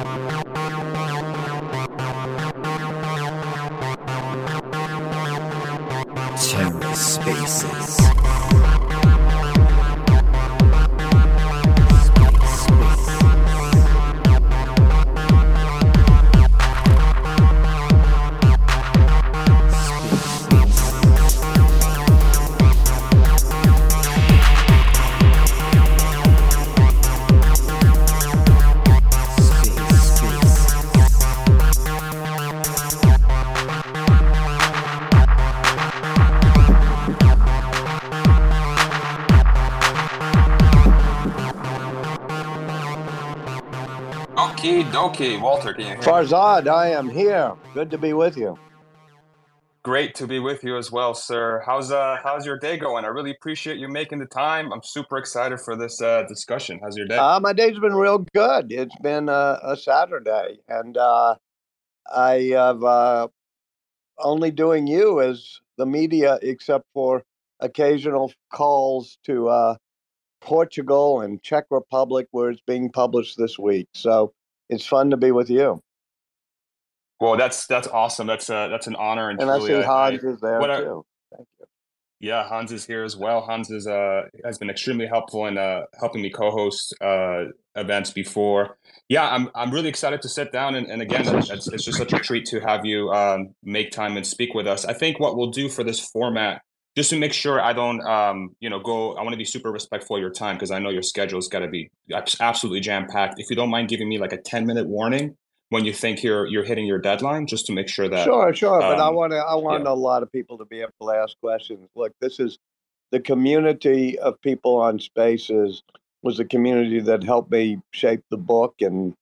TerraSpaces. Okie dokie, Walter, can you hear me? Farzad, I am here. Good to be with you. Great to be with you as well, sir. How's your day going? I really appreciate you making the time. I'm super excited for this discussion. How's your day? My day's been real good. It's been a Saturday, and I have only doing you as the media, except for occasional calls to Portugal and Czech Republic, where it's being published this week. So it's fun to be with you. Well, that's awesome. That's an honor, and And I truly, see Hans is there what too. Thank you. yeah, Hans is here as well. Hans is has been extremely helpful in helping me co-host events before. Yeah, I'm really excited to sit down and again, it's just such a treat to have you make time and speak with us. I think what we'll do for this format, just to make sure I don't go. I want to be super respectful of your time because I know your schedule's got to be absolutely jam-packed. If you don't mind giving me like a 10-minute warning when you think you're hitting your deadline, just to make sure that Sure. But I want yeah. a lot of people to be able to ask questions. Look, this is the community of people on Spaces was a community that helped me shape the book, and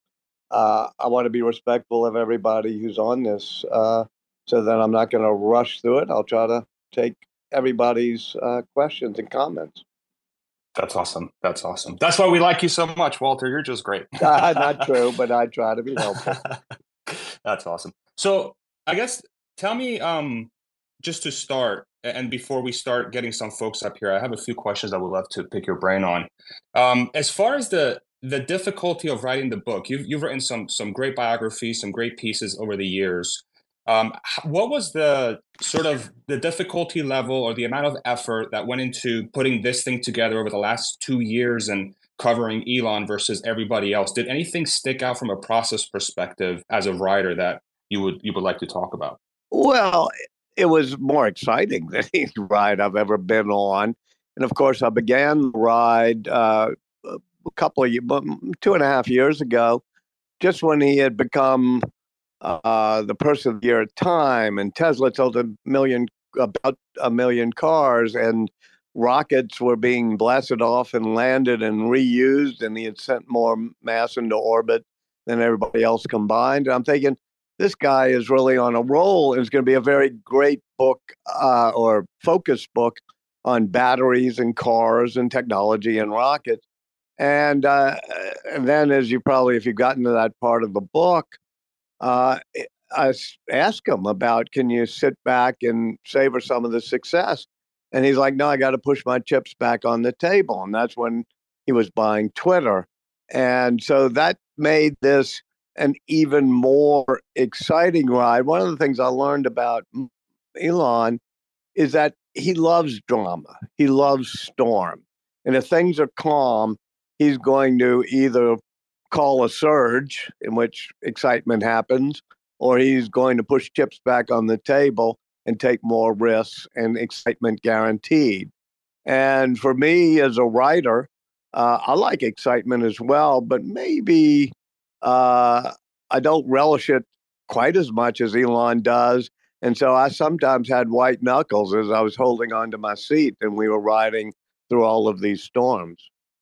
I want to be respectful of everybody who's on this, so that I'm not going to rush through it. I'll try to take everybody's questions and comments. That's awesome. That's awesome. That's why we like you so much, Walter. You're just great. Not true, but I try to be helpful. That's awesome. So I guess tell me, just to start, and before we start getting some folks up here, I have a few questions I would love to pick your brain on. As far as the difficulty of writing the book, you've written some great biographies, some great pieces over the years. What was the sort of the difficulty level or the amount of effort that went into putting this thing together over the last 2 years and covering Elon versus everybody else? Did anything stick out from a process perspective as a writer that you would like to talk about? Well, it was more exciting than any ride I've ever been on. And of course, I began the ride a couple of 2.5 years ago, just when he had become the person of the year at Time, and Tesla sold about a million cars, and rockets were being blasted off and landed and reused, and he had sent more mass into orbit than everybody else combined. And I'm thinking, this guy is really on a roll, and it's going to be a very great book or focus book on batteries and cars and technology and rockets. And then, as you probably, if you've gotten to that part of the book, I asked him about, can you sit back and savor some of the success? And he's like, no, I got to push my chips back on the table. And that's when he was buying Twitter. And so that made this an even more exciting ride. One of the things I learned about Elon is that he loves drama. He loves storm. And if things are calm, he's going to either call a surge in which excitement happens, or he's going to push chips back on the table and take more risks and excitement guaranteed. And for me as a writer, I like excitement as well, but maybe I don't relish it quite as much as Elon does. And so I sometimes had white knuckles as I was holding onto my seat and we were riding through all of these storms.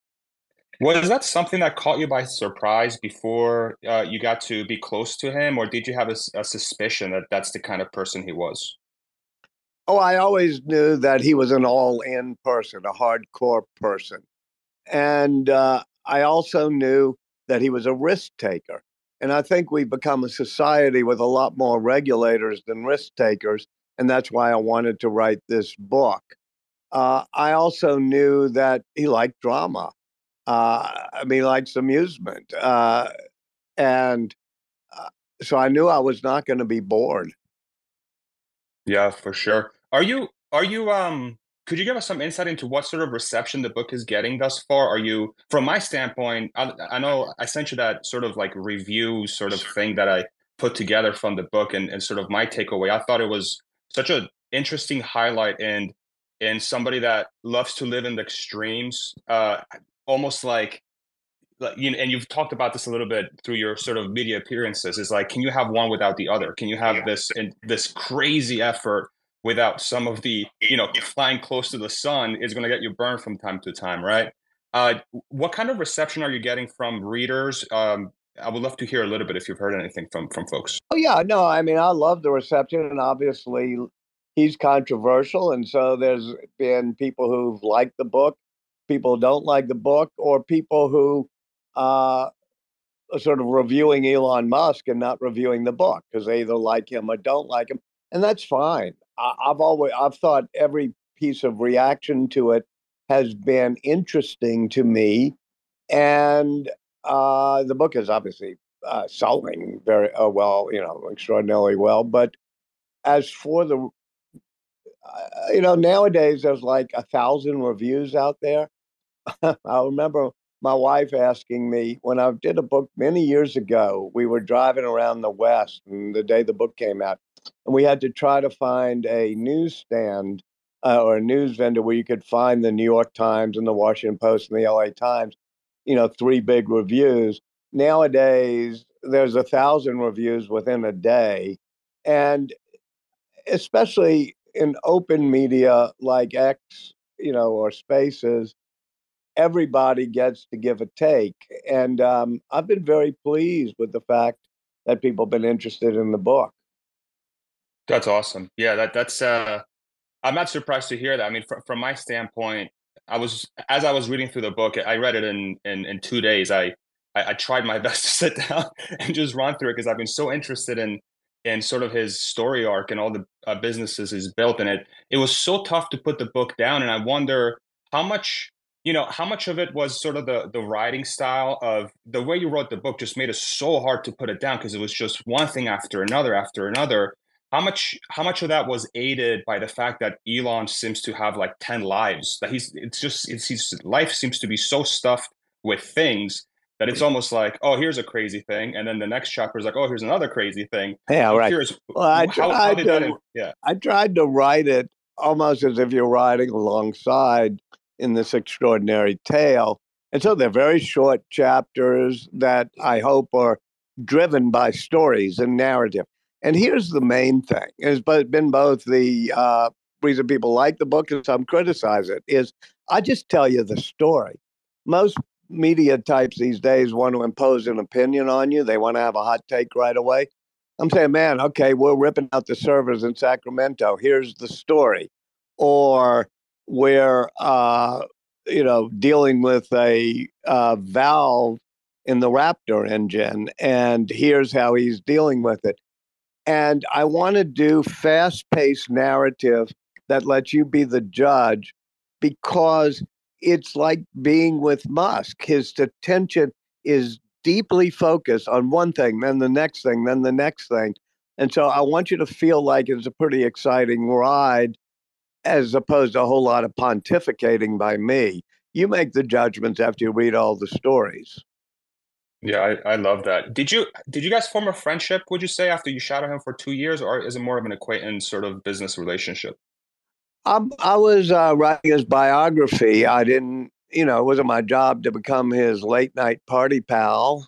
Was that something that caught you by surprise before you got to be close to him, or did you have a suspicion that that's the kind of person he was? Oh, I always knew that he was an all-in person, a hardcore person. And I also knew that he was a risk taker. And I think we've become a society with a lot more regulators than risk takers. And that's why I wanted to write this book. I also knew that he liked drama. He likes amusement. And so I knew I was not going to be bored. Yeah, for sure. Are you could you give us some insight into what sort of reception the book is getting thus far? Are you, from my standpoint, I know I sent you that sort of like review sort of thing that I put together from the book, and sort of my takeaway. I thought it was such an interesting highlight in somebody that loves to live in the extremes, almost like you know, and you've talked about this a little bit through your sort of media appearances, is like, can you have one without the other? Can you have this crazy effort without some of the, you know, flying close to the sun is going to get you burned from time to time, right? uh what kind of reception are you getting from readers? I would love to hear a little bit if you've heard anything from folks. Oh yeah, no, I mean I love the reception, and obviously he's controversial, and so there's been people who've liked the book, people who don't like the book, or people who uh, are sort of reviewing Elon Musk and not reviewing the book because they either like him or don't like him, and that's fine. I've thought every piece of reaction to it has been interesting to me, and the book is obviously selling very well, extraordinarily well. But as for the, nowadays there's like 1,000 reviews out there. I remember my wife asking me when I did a book many years ago. We were driving around the West, and the day the book came out, and we had to try to find a newsstand or a news vendor where you could find the New York Times and the Washington Post and the LA Times, three big reviews. Nowadays, there's 1,000 reviews within a day. And especially in open media like X, or Spaces, everybody gets to give a take. And I've been very pleased with the fact that people have been interested in the book. That's awesome. Yeah, that's I'm not surprised to hear that. I mean, from my standpoint, as I was reading through the book, I read it in 2 days. I tried my best to sit down and just run through it because I've been so interested in sort of his story arc and all the businesses he's built in it. It was so tough to put the book down, and I wonder how much, how much of it was sort of the writing style of the way you wrote the book just made it so hard to put it down because it was just one thing after another. How much of that was aided by the fact that Elon seems to have like 10 lives? That his life seems to be so stuffed with things that it's almost like, oh, here's a crazy thing, and then the next chapter is like, oh, here's another crazy thing. Yeah, I'm right. curious, Well, how did that? Yeah, I tried to write it almost as if you're writing alongside in this extraordinary tale. And so they're very short chapters that I hope are driven by stories and narrative. And here's the main thing: it's been both the reason people like the book and some criticize it is I just tell you the story. Most media types these days want to impose an opinion on you. They want to have a hot take right away. I'm saying, man, okay, we're ripping out the servers in Sacramento. Here's the story. Or we're, dealing with a valve in the Raptor engine, and here's how he's dealing with it. And I want to do fast-paced narrative that lets you be the judge, because it's like being with Musk. His attention is deeply focused on one thing, then the next thing, then the next thing. And so I want you to feel like it's a pretty exciting ride as opposed to a whole lot of pontificating by me. You make the judgments after you read all the stories. yeah, I love that. Did you guys form a friendship, would you say, after you shadowed him for 2 years, or is it more of an acquaintance sort of business relationship? I was writing his biography. I didn't, it wasn't my job to become his late night party pal.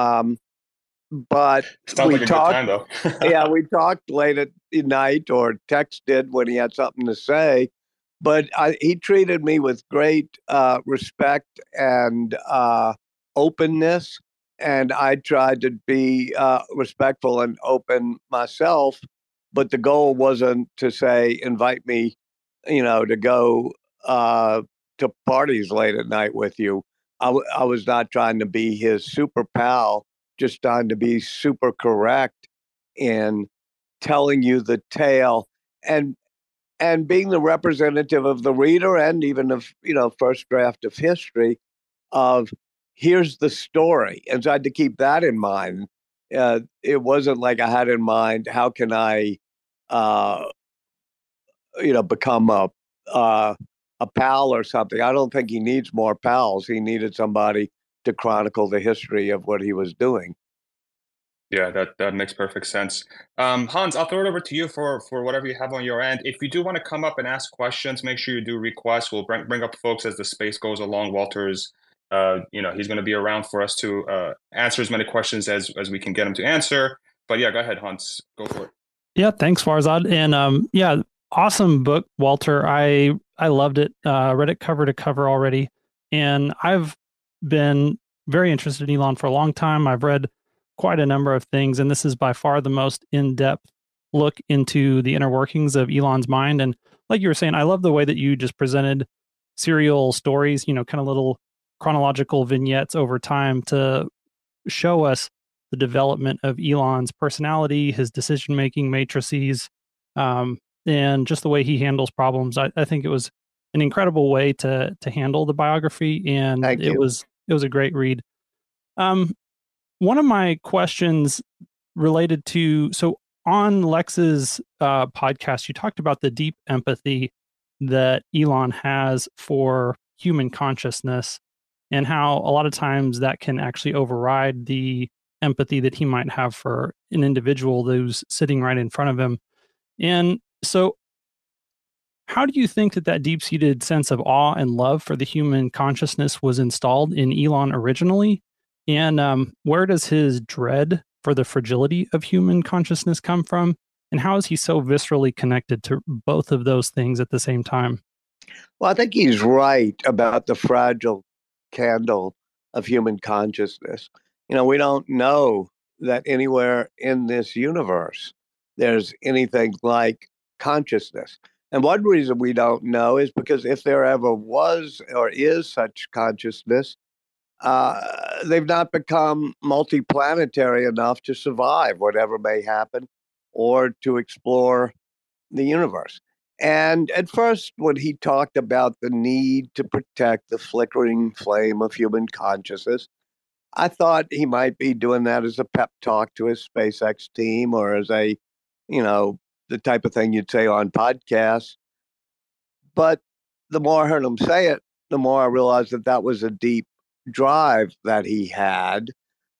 But Sounds we like a good talked. time though. Yeah, we talked late at night or texted when he had something to say. But he treated me with great respect and openness, and I tried to be respectful and open myself. But the goal wasn't to say invite me, to go uh, to parties late at night with you. I was not trying to be his super pal, just trying to be super correct in telling you the tale, and being the representative of the reader and even of first draft of history of here's the story. And so I had to keep that in mind. It wasn't like I had in mind, how can I, uh, become a pal or something. I don't think he needs more pals. He needed somebody to chronicle the history of what he was doing. Yeah, that makes perfect sense. Hans, I'll throw it over to you for whatever you have on your end. If you do want to come up and ask questions, make sure you do request. We'll bring up folks as the space goes along. Walter's, he's going to be around for us to answer as many questions as we can get him to answer. But yeah, go ahead, Hans. Go for it. Yeah, thanks, Farzad. And yeah, awesome book, Walter. I loved it. Read it cover to cover already, and I've been very interested in Elon for a long time. I've read quite a number of things, and this is by far the most in-depth look into the inner workings of Elon's mind. And like you were saying, I love the way that you just presented serial stories, kind of little chronological vignettes over time to show us the development of Elon's personality, his decision-making matrices, and just the way he handles problems. I think it was an incredible way to handle the biography, and it was a great read. One of my questions related to, so on Lex's podcast, you talked about the deep empathy that Elon has for human consciousness and how a lot of times that can actually override the empathy that he might have for an individual who's sitting right in front of him. And so how do you think that deep-seated sense of awe and love for the human consciousness was installed in Elon originally? And where does his dread for the fragility of human consciousness come from? And how is he so viscerally connected to both of those things at the same time? Well, I think he's right about the fragile candle of human consciousness. We don't know that anywhere in this universe there's anything like consciousness. And one reason we don't know is because if there ever was or is such consciousness, they've not become multiplanetary enough to survive whatever may happen or to explore the universe. And at first, when he talked about the need to protect the flickering flame of human consciousness, I thought he might be doing that as a pep talk to his SpaceX team or as the type of thing you'd say on podcasts. But the more I heard him say it, the more I realized that was a deep drive that he had,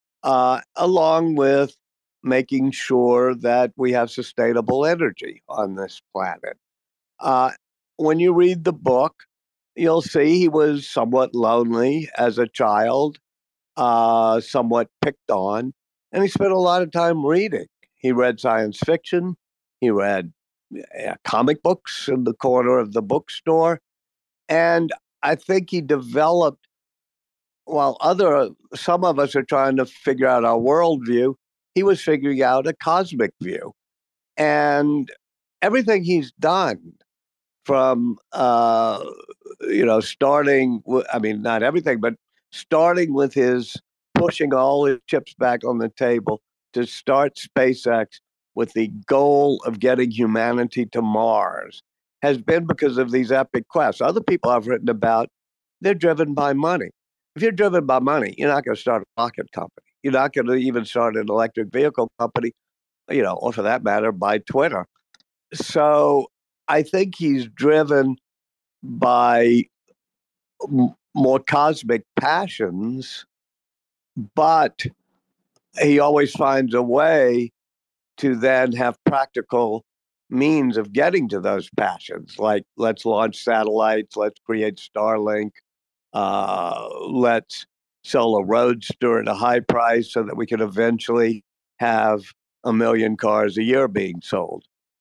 along with making sure that we have sustainable energy on this planet. When you read the book, you'll see he was somewhat lonely as a child, somewhat picked on, and he spent a lot of time reading. He read science fiction. He read comic books in the corner of the bookstore. And I think he developed, while some of us are trying to figure out our worldview, he was figuring out a cosmic view. And everything he's done from, starting, not everything, but starting with his pushing all his chips back on the table to start SpaceX with the goal of getting humanity to Mars has been because of these epic quests. Other people I've written about, they're driven by money. If you're driven by money, you're not going to start a rocket company. You're not going to even start an electric vehicle company, or for that matter, by Twitter. So I think he's driven by more cosmic passions, but he always finds a way to then have practical means of getting to those passions, like let's launch satellites, let's create Starlink, let's sell a roadster at a high price so that we can eventually have 1 million cars a year being sold.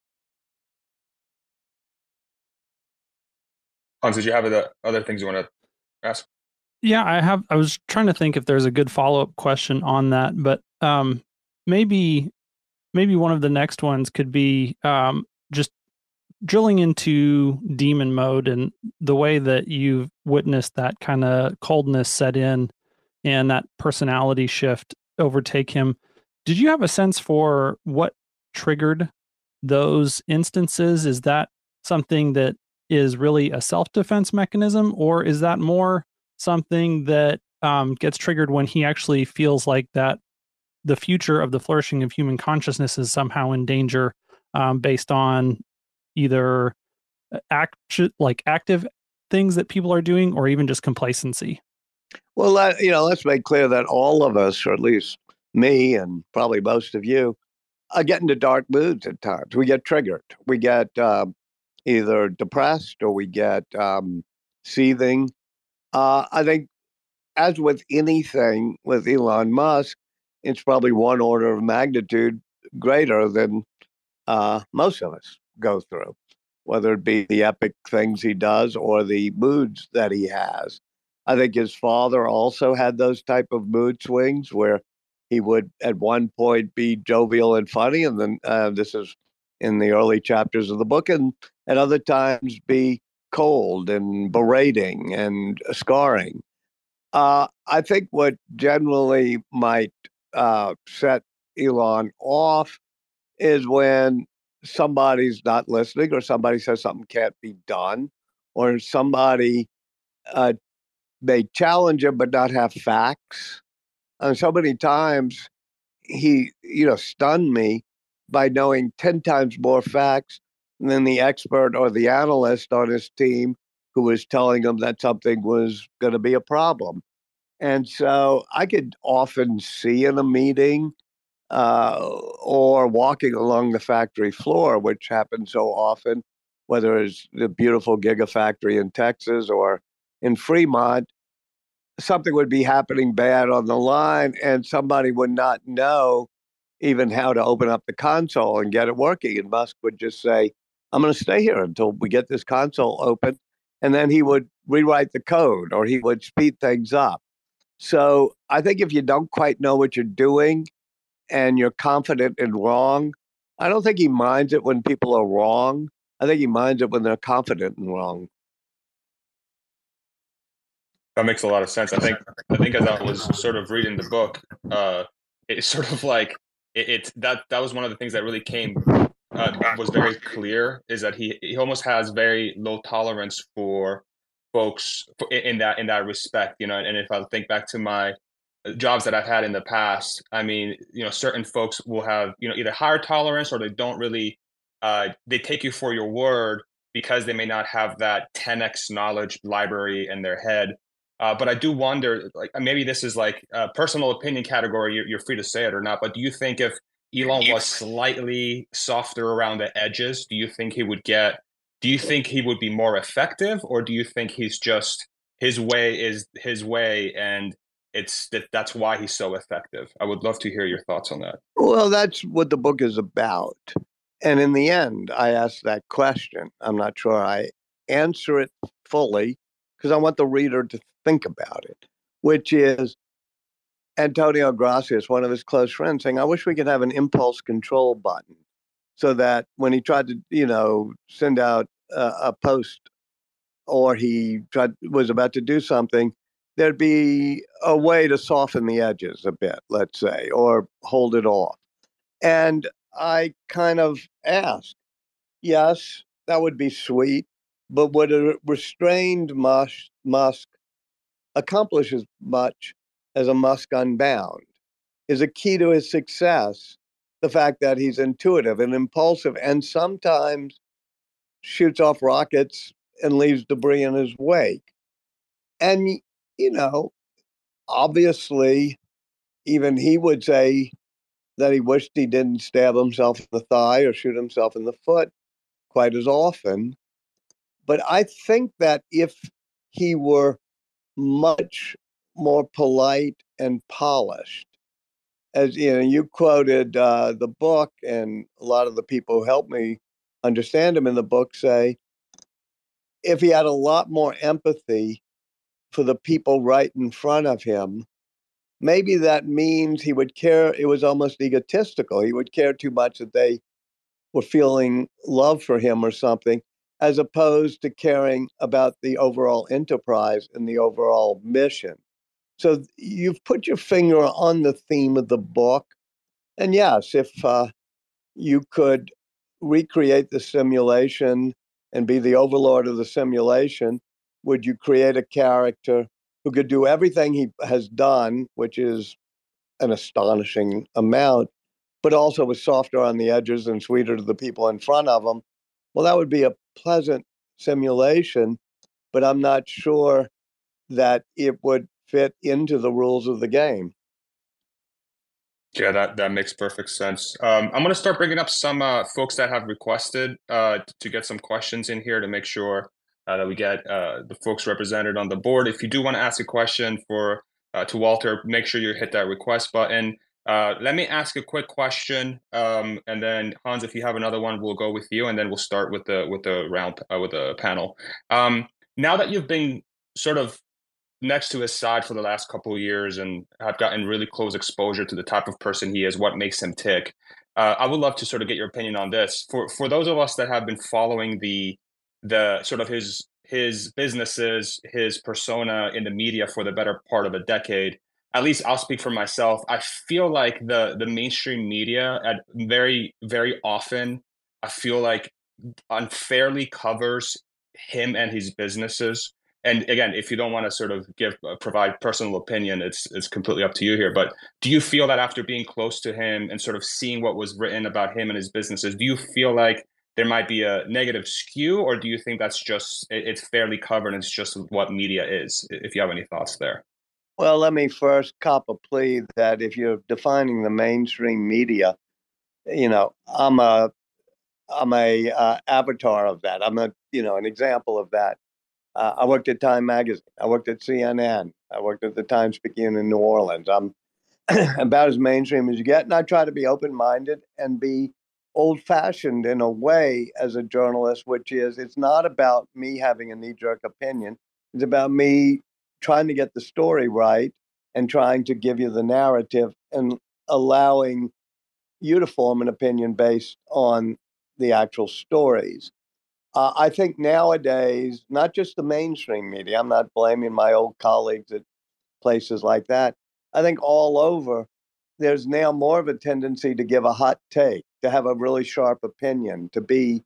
Hans, did you have other things you want to ask? Yeah, I was trying to think if there's a good follow-up question on that, but maybe one of the next ones could be just drilling into demon mode and the way that you've witnessed that kind of coldness set in and that personality shift overtake him. Did you have a sense for what triggered those instances? Is that something that is really a self-defense mechanism, or is that more something that gets triggered when he actually feels like that the future of the flourishing of human consciousness is somehow in danger, based on either active things that people are doing, or even just complacency. Well, let's make clear that all of us, or at least me and probably most of you, get into dark moods at times. We get triggered. We get either depressed or we get seething. I think, as with anything with Elon Musk, it's probably one order of magnitude greater than most of us go through, whether it be the epic things he does or the moods that he has. I think his father also had those type of mood swings where he would at one point be jovial and funny, and then this is in the early chapters of the book, and at other times be cold and berating and scarring. I think what generally might set Elon off is when somebody's not listening, or somebody says something can't be done, or somebody may challenge him but not have facts. And so many times he, stunned me by knowing 10 times more facts than the expert or the analyst on his team who was telling him that something was going to be a problem. And so I could often see in a meeting or walking along the factory floor, which happens so often, whether it's the beautiful Gigafactory in Texas or in Fremont, something would be happening bad on the line and somebody would not know even how to open up the console and get it working. And Musk would just say, I'm going to stay here until we get this console open. And then he would rewrite the code or he would speed things up. So I think if you don't quite know what you're doing and you're confident in wrong, I don't think he minds it when people are wrong. I think he minds it when they're confident in wrong. That makes a lot of sense. I think as I was sort of reading the book, it's sort of like that was one of the things that really was very clear, is that he almost has very low tolerance for folks in that respect, and if I think back to my jobs that I've had in the past, I mean, certain folks will have, either higher tolerance, or they don't really, they take you for your word because they may not have that 10x knowledge library in their head. But I do wonder, like, maybe this is like a personal opinion category, you're free to say it or not, but do you think if Elon was slightly softer around the edges, do you think he would be more effective, or do you think he's just, his way is his way and that's why he's so effective? I would love to hear your thoughts on that. Well, that's what the book is about. And in the end, I asked that question. I'm not sure I answer it fully because I want the reader to think about it, which is Antonio Gracias, one of his close friends, saying, I wish we could have an impulse control button so that when he tried to, send out a post, or he was about to do something, there'd be a way to soften the edges a bit, let's say, or hold it off. And I kind of asked, yes, that would be sweet, but would a restrained Musk accomplish as much as a Musk unbound? Is a key to his success the fact that he's intuitive and impulsive and sometimes shoots off rockets and leaves debris in his wake? And, obviously, even he would say that he wished he didn't stab himself in the thigh or shoot himself in the foot quite as often. But I think that if he were much more polite and polished, as you quoted the book, and a lot of the people who helped me understand him in the book say, if he had a lot more empathy for the people right in front of him, maybe that means he would care. It was almost egotistical. He would care too much that they were feeling love for him or something, as opposed to caring about the overall enterprise and the overall mission. So you've put your finger on the theme of the book. And yes, if you could recreate the simulation and be the overlord of the simulation, would you create a character who could do everything he has done, which is an astonishing amount, but also was softer on the edges and sweeter to the people in front of them. Well, that would be a pleasant simulation, but I'm not sure that it would fit into the rules of the game. Yeah, that makes perfect sense. I'm going to start bringing up some folks that have requested to get some questions in here to make sure that we get the folks represented on the board. If you do want to ask a question to Walter, make sure you hit that request button. Let me ask a quick question, and then Hans, if you have another one, we'll go with you, and then we'll start with the round with the panel. Now that you've been sort of next to his side for the last couple of years and have gotten really close exposure to the type of person he is, what makes him tick. I would love to sort of get your opinion on this. For those of us that have been following the sort of his businesses, his persona in the media for the better part of a decade, at least I'll speak for myself. I feel like the mainstream media at very, very often, I feel like unfairly covers him and his businesses. And again, if you don't want to sort of provide personal opinion, it's completely up to you here. But do you feel that after being close to him and sort of seeing what was written about him and his businesses, do you feel like there might be a negative skew, or do you think that's just it's fairly covered and it's just what media is? If you have any thoughts there. Well, let me first cop a plea that if you're defining the mainstream media, I'm a avatar of that. I'm an example of that. I worked at Time Magazine. I worked at CNN. I worked at the Times-Picayune in New Orleans. I'm about as mainstream as you get, and I try to be open-minded and be old-fashioned in a way as a journalist, which is it's not about me having a knee-jerk opinion. It's about me trying to get the story right and trying to give you the narrative and allowing you to form an opinion based on the actual stories. I think nowadays, not just the mainstream media, I'm not blaming my old colleagues at places like that. I think all over, there's now more of a tendency to give a hot take, to have a really sharp opinion, to be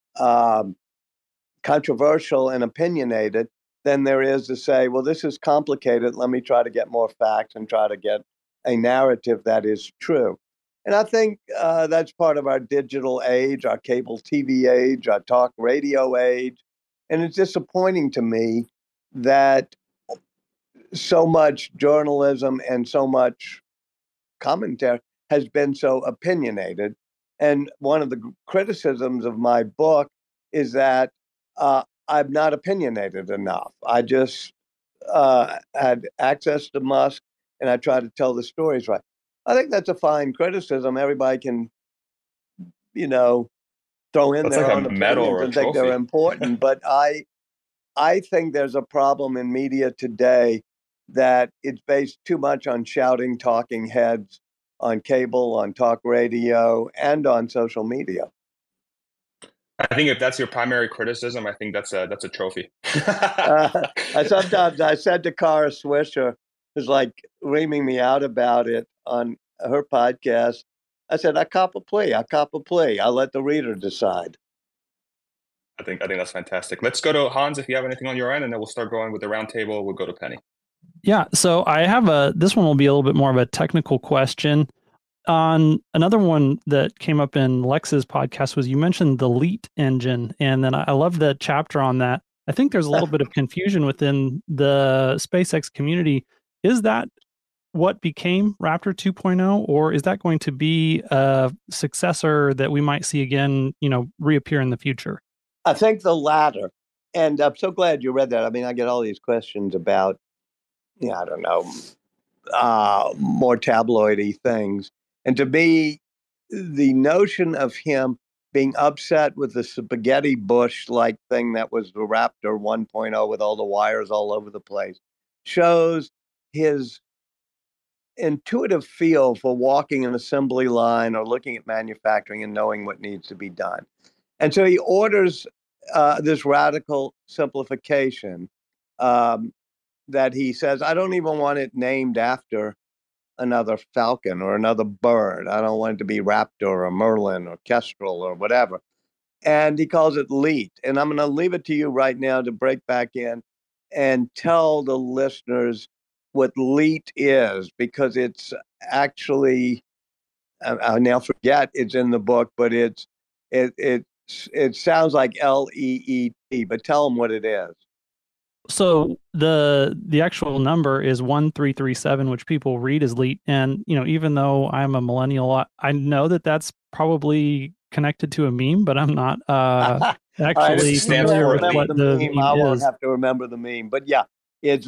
controversial and opinionated than there is to say, well, this is complicated. Let me try to get more facts and try to get a narrative that is true. And I think that's part of our digital age, our cable TV age, our talk radio age. And it's disappointing to me that so much journalism and so much commentary has been so opinionated. And one of the criticisms of my book is that I'm not opinionated enough. I just had access to Musk and I try to tell the stories right. I think that's a fine criticism. Everybody can, throw in That's their like own a medal opinions or a and think they're trophy. important. But I think there's a problem in media today that it's based too much on shouting talking heads on cable, on talk radio, and on social media. I think if that's your primary criticism, I think that's a trophy. I said to Kara Swisher, who's like reaming me out about it on her podcast. I said, I cop a plea. I'll let the reader decide. I think that's fantastic. Let's go to Hans if you have anything on your end, and then we'll start going with the roundtable. We'll go to Penny. Yeah, so I have this one will be a little bit more of a technical question. On another one that came up in Lex's podcast was you mentioned the LEAT engine, and then I love the chapter on that. I think there's a little bit of confusion within the SpaceX community. Is that what became Raptor 2.0, or is that going to be a successor that we might see again, reappear in the future? I think the latter. And I'm so glad you read that. I mean, I get all these questions about, I don't know, more tabloidy things. And to me, the notion of him being upset with the spaghetti bush like thing that was the Raptor 1.0 with all the wires all over the place shows his intuitive feel for walking an assembly line or looking at manufacturing and knowing what needs to be done. And so he orders this radical simplification that he says, I don't even want it named after another falcon or another bird. I don't want it to be Raptor or Merlin or Kestrel or whatever. And he calls it LEAT. And I'm going to leave it to you right now to break back in and tell the listeners what LEAT is, because it's actually, I now forget it's in the book, but it sounds like LEET, but tell them what it is. So the actual number is 1337, which people read as LEAT. And even though I'm a millennial, I know that that's probably connected to a meme, but I'm not actually familiar with what the meme I won't is. have to remember the meme, but yeah, it's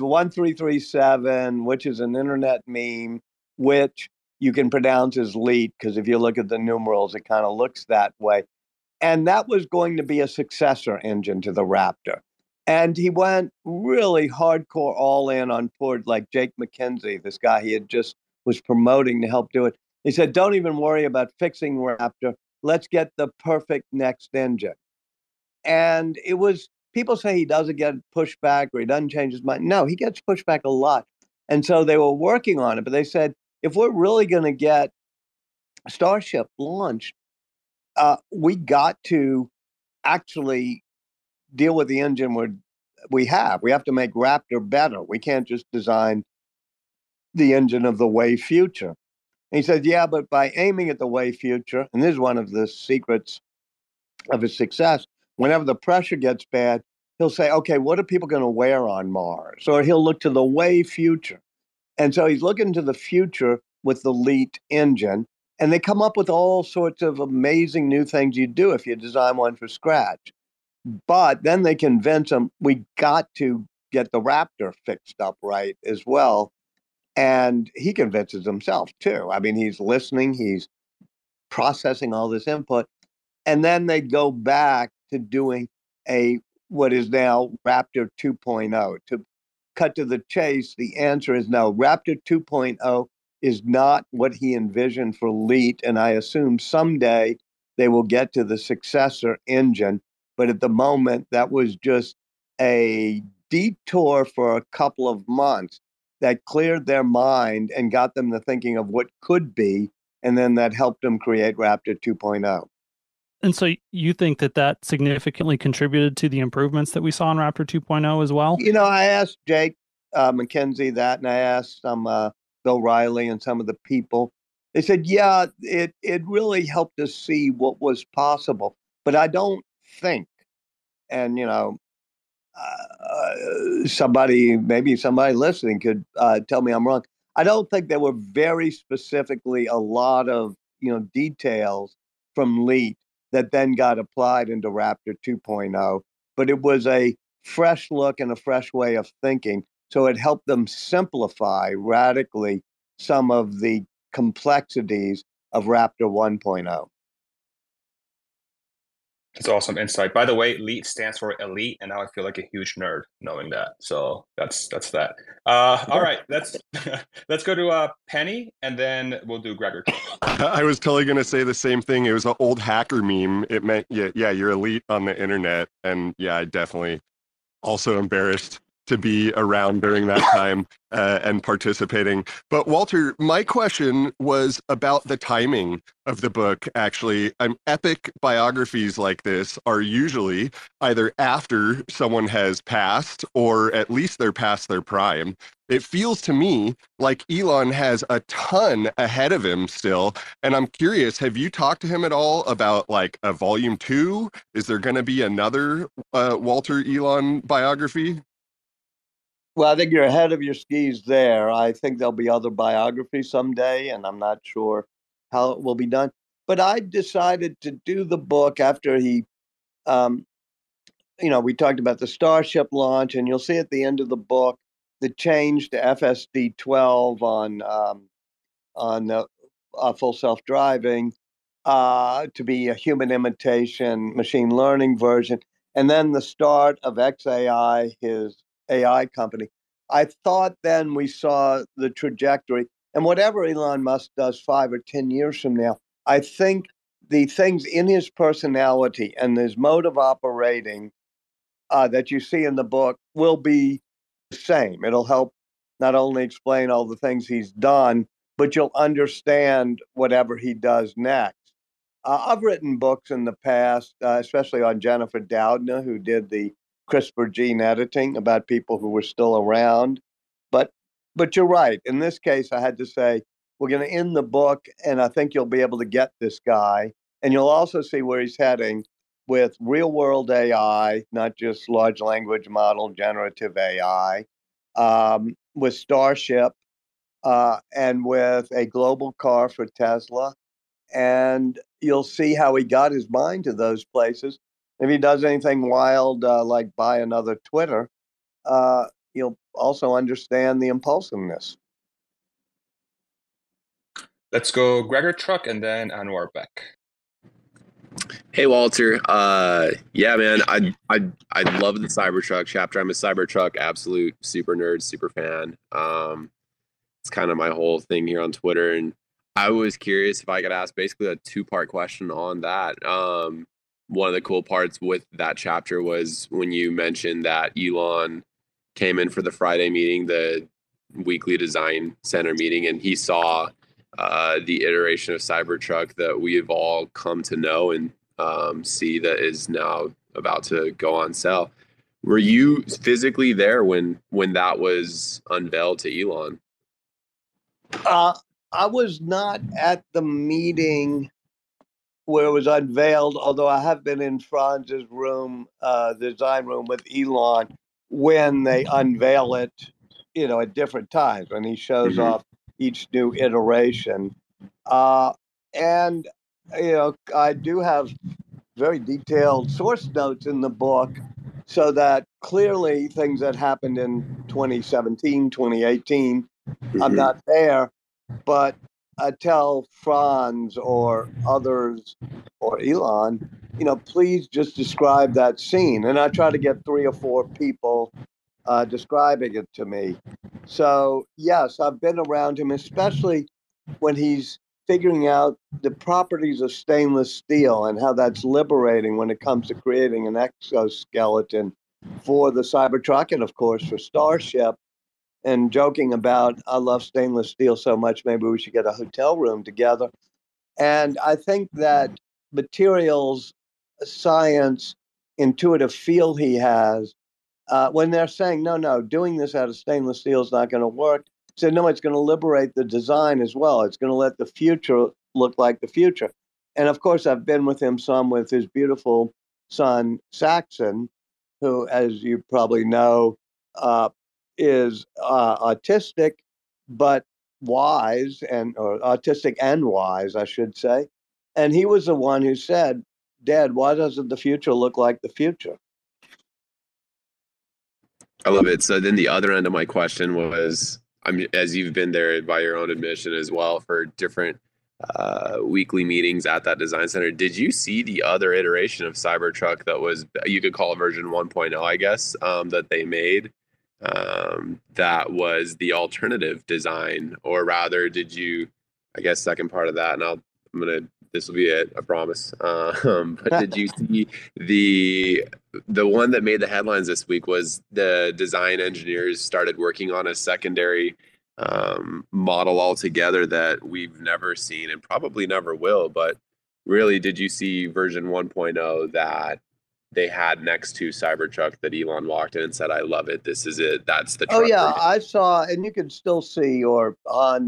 1337, which is an internet meme, which you can pronounce as LEAT, because if you look at the numerals, it kind of looks that way. And that was going to be a successor engine to the Raptor. And he went really hardcore all in on Ford, like Jake McKenzie, this guy he had just was promoting to help do it. He said, don't even worry about fixing Raptor. Let's get the perfect next engine. And it was, people say he doesn't get pushback or he doesn't change his mind. No, he gets pushback a lot. And so they were working on it, but they said, if we're really going to get Starship launched, we got to actually deal with the engine we have. We have to make Raptor better. We can't just design the engine of the way future. And he said, yeah, but by aiming at the way future, and this is one of the secrets of his success, whenever the pressure gets bad, he'll say, okay, what are people going to wear on Mars? Or he'll look to the way future. And so he's looking to the future with the LEAT engine. And they come up with all sorts of amazing new things you do if you design one from scratch. But then they convince him we got to get the Raptor fixed up right as well. And he convinces himself too. I mean, he's listening, he's processing all this input. And then they go back to doing what is now Raptor 2.0. To cut to the chase, the answer is no. Raptor 2.0 is not what he envisioned for LEAT. And I assume someday they will get to the successor engine. But at the moment, that was just a detour for a couple of months that cleared their mind and got them to thinking of what could be. And then that helped them create Raptor 2.0. And so you think that significantly contributed to the improvements that we saw in Raptor 2.0 as well? I asked Jake McKenzie that, and I asked some Bill Riley and some of the people. They said, yeah, it really helped us see what was possible. But I don't think, and maybe somebody listening could tell me I'm wrong. I don't think there were very specifically a lot of details from LEAT that then got applied into Raptor 2.0, but it was a fresh look and a fresh way of thinking. So it helped them simplify radically some of the complexities of Raptor 1.0. That's awesome insight. By the way, LEAT stands for elite, and now I feel like a huge nerd knowing that. So that's that. All right, let's go to Penny, and then we'll do Gregor. I was totally going to say the same thing. It was an old hacker meme. It meant, yeah, you're elite on the internet. And yeah, I definitely also embarrassed to be around during that time and participating. But Walter, my question was about the timing of the book, actually. Epic biographies like this are usually either after someone has passed or at least they're past their prime. It feels to me like Elon has a ton ahead of him still. And I'm curious, have you talked to him at all about like a volume 2? Is there going to be another Walter Elon biography? Well, I think you're ahead of your skis there. I think there'll be other biographies someday, and I'm not sure how it will be done. But I decided to do the book after he, we talked about the Starship launch, and you'll see at the end of the book the change to FSD 12 on full self-driving to be a human imitation machine learning version, and then the start of XAI, his AI company. I thought then we saw the trajectory, and whatever Elon Musk does 5 or 10 years from now, I think the things in his personality and his mode of operating that you see in the book will be the same. It'll help not only explain all the things he's done, but you'll understand whatever he does next. I've written books in the past, especially on Jennifer Doudna, who did the CRISPR gene editing, about people who were still around. But but you're right. In this case, I had to say, we're going to end the book, and I think you'll be able to get this guy. And you'll also see where he's heading with real world AI, not just large language model, generative AI, with Starship, and with a global car for Tesla. And you'll see how he got his mind to those places. If he does anything wild, like buy another Twitter, you'll also understand the impulsiveness. Let's go Gregor Truck and then Anwar Beck. Hey Walter, yeah man, I love the Cybertruck chapter. I'm a Cybertruck absolute super nerd, super fan. It's kind of my whole thing here on Twitter, and I was curious if I could ask basically a two-part question on that. One of the cool parts with that chapter was when you mentioned that Elon came in for the Friday meeting, the weekly design center meeting, and he saw the iteration of Cybertruck that we have all come to know and see that is now about to go on sale. Were you physically there when that was unveiled to Elon? I was not at the meeting where it was unveiled, although I have been in Franz's room, the design room with Elon, when they unveil it, at different times, when he shows off each new iteration. And, I do have very detailed source notes in the book, so that clearly things that happened in 2017, 2018, I'm not there, but I tell Franz or others or Elon, please just describe that scene. And I try to get 3 or 4 people describing it to me. So, yes, I've been around him, especially when he's figuring out the properties of stainless steel and how that's liberating when it comes to creating an exoskeleton for the Cybertruck and, of course, for Starship. And joking about, I love stainless steel so much, maybe we should get a hotel room together. And I think that materials science, intuitive feel he has, when they're saying, no, doing this out of stainless steel is not going to work, say, no, it's going to liberate the design as well. It's going to let the future look like the future. And of course, I've been with him some with his beautiful son, Saxon, who, as you probably know, is autistic, but wise, or autistic and wise, I should say. And he was the one who said, Dad, why doesn't the future look like the future? I love it. So then the other end of my question was, as you've been there by your own admission as well for different weekly meetings at that design center, did you see the other iteration of Cybertruck that was, you could call it version 1.0, I guess, that they made? That was the alternative design, or rather, did you, I guess, second part of that, and this will be it, I promise. But did you see the one that made the headlines this week was the design engineers started working on a secondary model altogether that we've never seen and probably never will. But really, did you see version 1.0 that they had next to Cybertruck that Elon walked in and said, I love it. This is it. That's the truck. Oh, yeah. I saw, and you can still see, or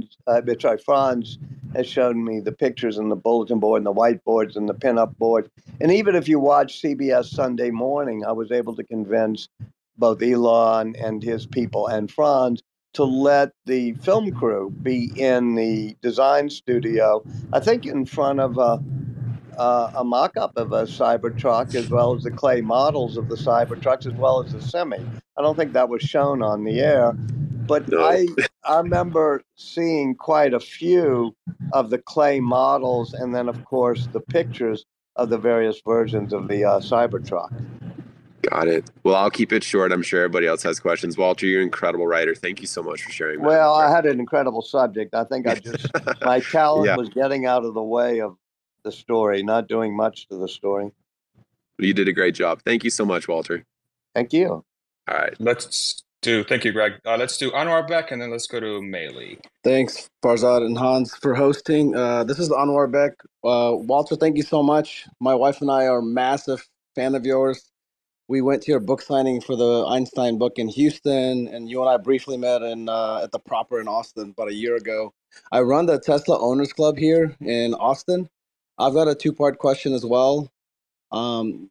Franz has shown me the pictures and the bulletin board and the whiteboards and the pinup board. And even if you watch CBS Sunday Morning, I was able to convince both Elon and his people and Franz to let the film crew be in the design studio, I think in front of a mock-up of a Cybertruck, as well as the clay models of the Cybertrucks, as well as the Semi. I don't think that was shown on the air, but no. I remember seeing quite a few of the clay models, and then, of course, the pictures of the various versions of the Cybertruck. Got it. Well, I'll keep it short. I'm sure everybody else has questions. Walter, you're an incredible writer. Thank you so much for sharing. Well, I had an incredible subject. I think my talent was getting out of the way of the story, not doing much to the story. You did a great job. Thank you so much, Walter. Thank you. All right, thank you, Greg. Let's do Anwar Beck, and then let's go to Meili. Thanks, Farzad and Hans, for hosting. This is Anwar Beck. Walter, thank you so much. My wife and I are a massive fan of yours. We went to your book signing for the Einstein book in Houston, and you and I briefly met in at the Proper in Austin about a year ago. I run the Tesla Owners Club here in Austin. I've got a two-part question as well. Um,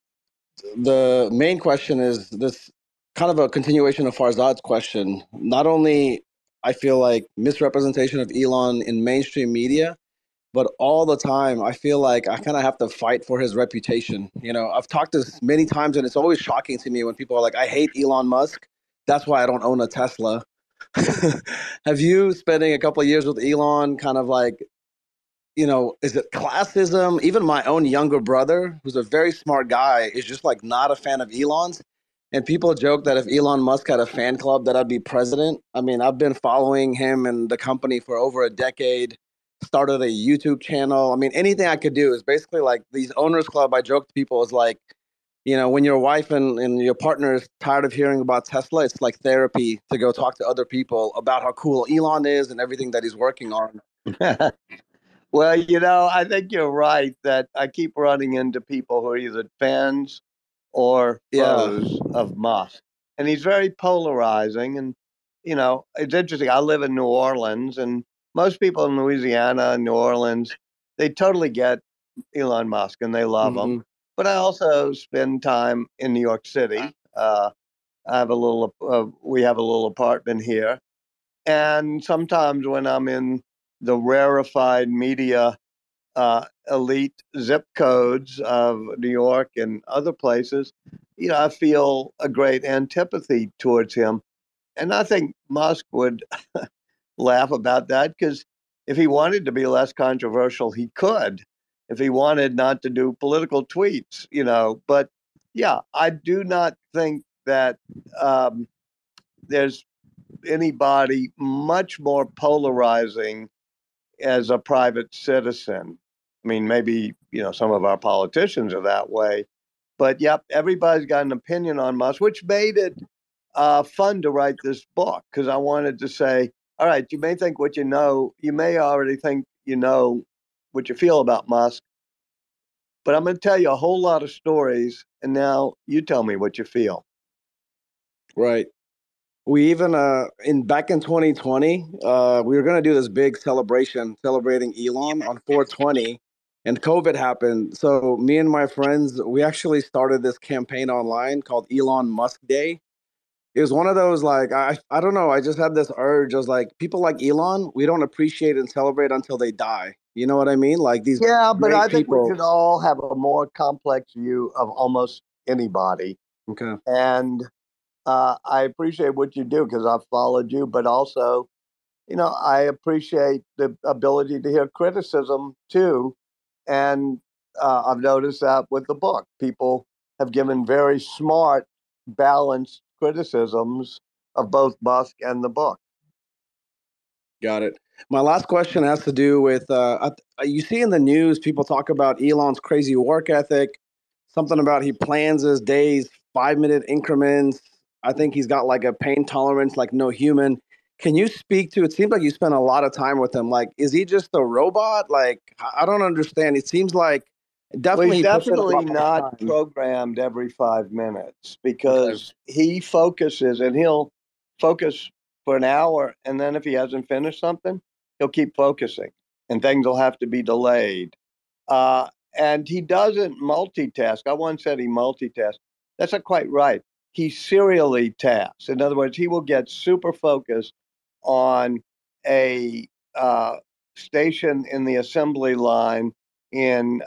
the main question is this kind of a continuation of Farzad's question. Not only I feel like misrepresentation of Elon in mainstream media, but all the time I feel like I kind of have to fight for his reputation. You know, I've talked this many times, and it's always shocking to me when people are like, I hate Elon Musk. That's why I don't own a Tesla. Have you spending a couple of years with Elon kind of like, you know, is it classism? Even my own younger brother, who's a very smart guy, is just like not a fan of Elon's. And people joke that if Elon Musk had a fan club, that I'd be president. I mean, I've been following him and the company for over a decade, started a YouTube channel. I mean, anything I could do is basically like these owners club. I joke to people is like, you know, when your wife and your partner is tired of hearing about Tesla, it's like therapy to go talk to other people about how cool Elon is and everything that he's working on. Well, you know, I think you're right that I keep running into people who are either fans or foes of Musk. And he's very polarizing. And, you know, it's interesting. I live in New Orleans, and most people in Louisiana and New Orleans, they totally get Elon Musk and they love him. But I also spend time in New York City. I have we have a little apartment here. And sometimes when I'm in the rarefied media elite zip codes of New York and other places, you know, I feel a great antipathy towards him. And I think Musk would laugh about that, because if he wanted to be less controversial, he could. If he wanted not to do political tweets, you know. But yeah, I do not think that there's anybody much more polarizing as a private citizen. I mean, maybe, you know, some of our politicians are that way, but yep, everybody's got an opinion on Musk, which made it fun to write this book, because I wanted to say, all right, you may think what you know, you may already think you know what you feel about Musk, but I'm going to tell you a whole lot of stories, and now you tell me what you feel. Right. We even back in 2020, we were gonna do this big celebration celebrating Elon on 420, and COVID happened. So me and my friends, we actually started this campaign online called Elon Musk Day. It was one of those like I don't know. I just had this urge. I was like, people like Elon, we don't appreciate and celebrate until they die. You know what I mean? Like these. Yeah, but I think people. We should all have a more complex view of almost anybody. Okay. And I appreciate what you do because I've followed you, but also, you know, I appreciate the ability to hear criticism too. And I've noticed that with the book, people have given very smart, balanced criticisms of both Musk and the book. Got it. My last question has to do with you see in the news, people talk about Elon's crazy work ethic, something about he plans his days 5-minute increments. I think he's got like a pain tolerance like no human. Can you speak to, it seems like you spent a lot of time with him. Like, is he just a robot? Like, I don't understand. It seems like definitely, well, he's definitely not programmed every 5 minutes, because he focuses, and he'll focus for an hour. And then if he hasn't finished something, he'll keep focusing and things will have to be delayed. And he doesn't multitask. I once said he multitasks. That's not quite right. He serially tasks. In other words, he will get super focused on a station in the assembly line in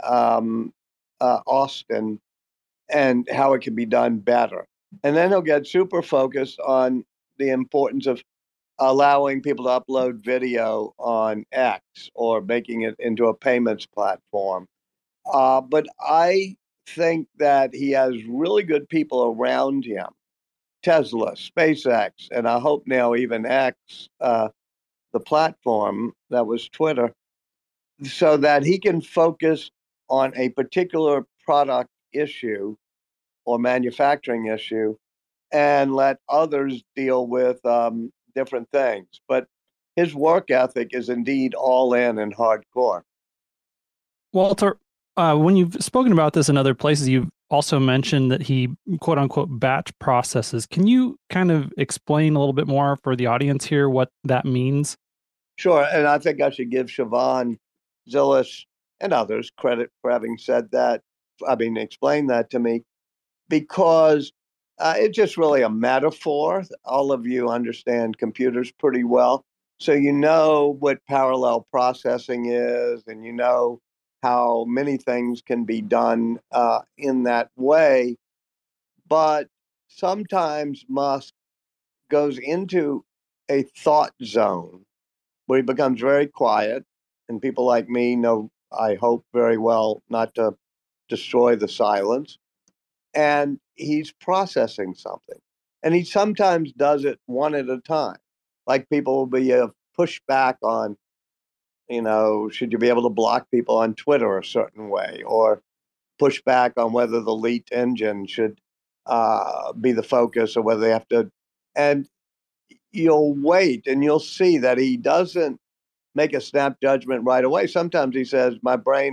Austin and how it can be done better. And then he'll get super focused on the importance of allowing people to upload video on X or making it into a payments platform. But I think that he has really good people around him. Tesla, SpaceX, and I hope now even X, the platform that was Twitter, so that he can focus on a particular product issue or manufacturing issue and let others deal with different things. But his work ethic is indeed all in and hardcore. Walter, when you've spoken about this in other places, you've also mentioned that he quote unquote batch processes. Can you kind of explain a little bit more for the audience here what that means? Sure. And I think I should give Siobhan Zillis and others credit for having said that. Explained that to me, because it's just really a metaphor. All of you understand computers pretty well. So you know what parallel processing is, and you know how many things can be done in that way. But sometimes Musk goes into a thought zone where he becomes very quiet, and people like me know, I hope very well, not to destroy the silence. And he's processing something. And he sometimes does it one at a time. Like people will be pushed back on, should you be able to block people on Twitter a certain way, or push back on whether the Leap engine should be the focus, or whether they have to. And you'll wait and you'll see that he doesn't make a snap judgment right away. Sometimes he says, "My brain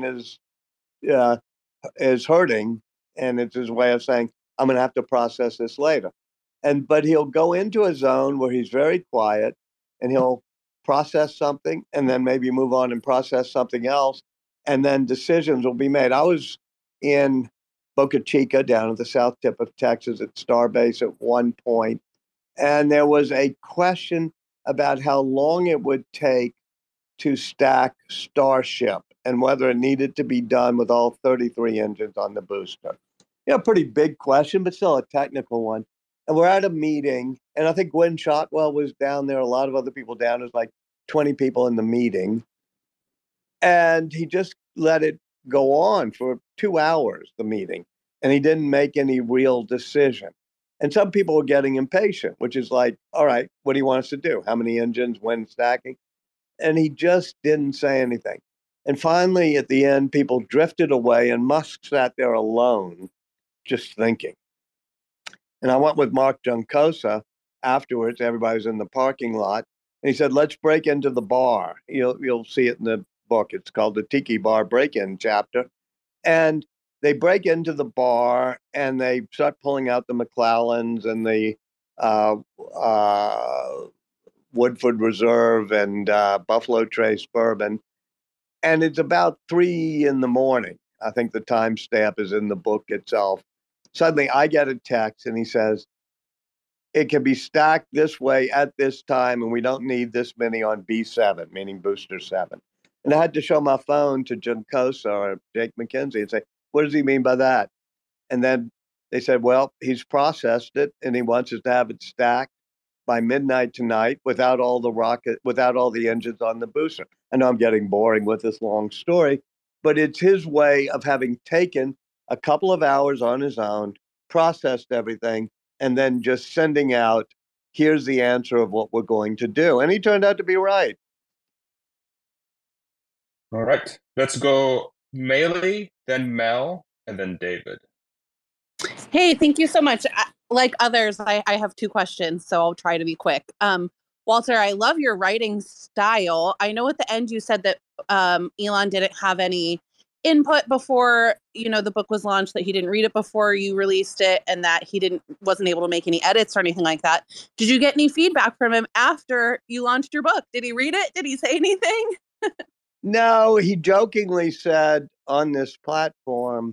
is hurting," and it's his way of saying, "I'm going to have to process this later." But he'll go into a zone where he's very quiet, and he'll process something, and then maybe move on and process something else, and then decisions will be made. I was in Boca Chica, down at the south tip of Texas, at Starbase at one point, and there was a question about how long it would take to stack Starship and whether it needed to be done with all 33 engines on the booster. Pretty big question, but still a technical one. And we're at a meeting, and I think Gwen Shotwell was down there, a lot of other people down. There's like 20 people in the meeting. And he just let it go on for 2 hours, the meeting, and he didn't make any real decision. And some people were getting impatient, which is like, all right, what do you want us to do? How many engines, when stacking? And he just didn't say anything. And finally, at the end, people drifted away, and Musk sat there alone, just thinking. And I went with Mark Juncosa afterwards. Everybody was in the parking lot. And he said, let's break into the bar. You'll see it in the book. It's called the Tiki Bar Break-In chapter. And they break into the bar, and they start pulling out the McClellans and the Woodford Reserve and Buffalo Trace bourbon. And it's about 3 a.m. I think the timestamp is in the book itself. Suddenly I get a text, and he says, it can be stacked this way at this time, and we don't need this many on B7, meaning booster 7. And I had to show my phone to Juncosa or Jake McKenzie and say, what does he mean by that? And then they said, well, he's processed it, and he wants us to have it stacked by midnight tonight without all the engines on the booster. I know I'm getting boring with this long story, but it's his way of having taken a couple of hours on his own, processed everything, and then just sending out, here's the answer of what we're going to do. And he turned out to be right. All right. Let's go Melee, then Mel, and then David. Hey, thank you so much. Like others, I have 2 questions, so I'll try to be quick. Walter, I love your writing style. I know at the end you said that Elon didn't have any input before the book was launched, that he didn't read it before you released it, and that he wasn't able to make any edits or anything like that. Did you get any feedback from him after you launched your book? Did he read it? Did he say anything? No, he jokingly said on this platform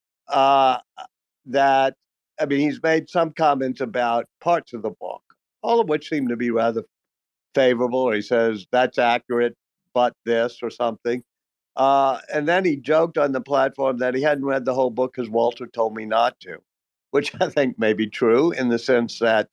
that, he's made some comments about parts of the book, all of which seem to be rather favorable. Or he says, that's accurate, but this or something. And then he joked on the platform that he hadn't read the whole book because Walter told me not to, which I think may be true, in the sense that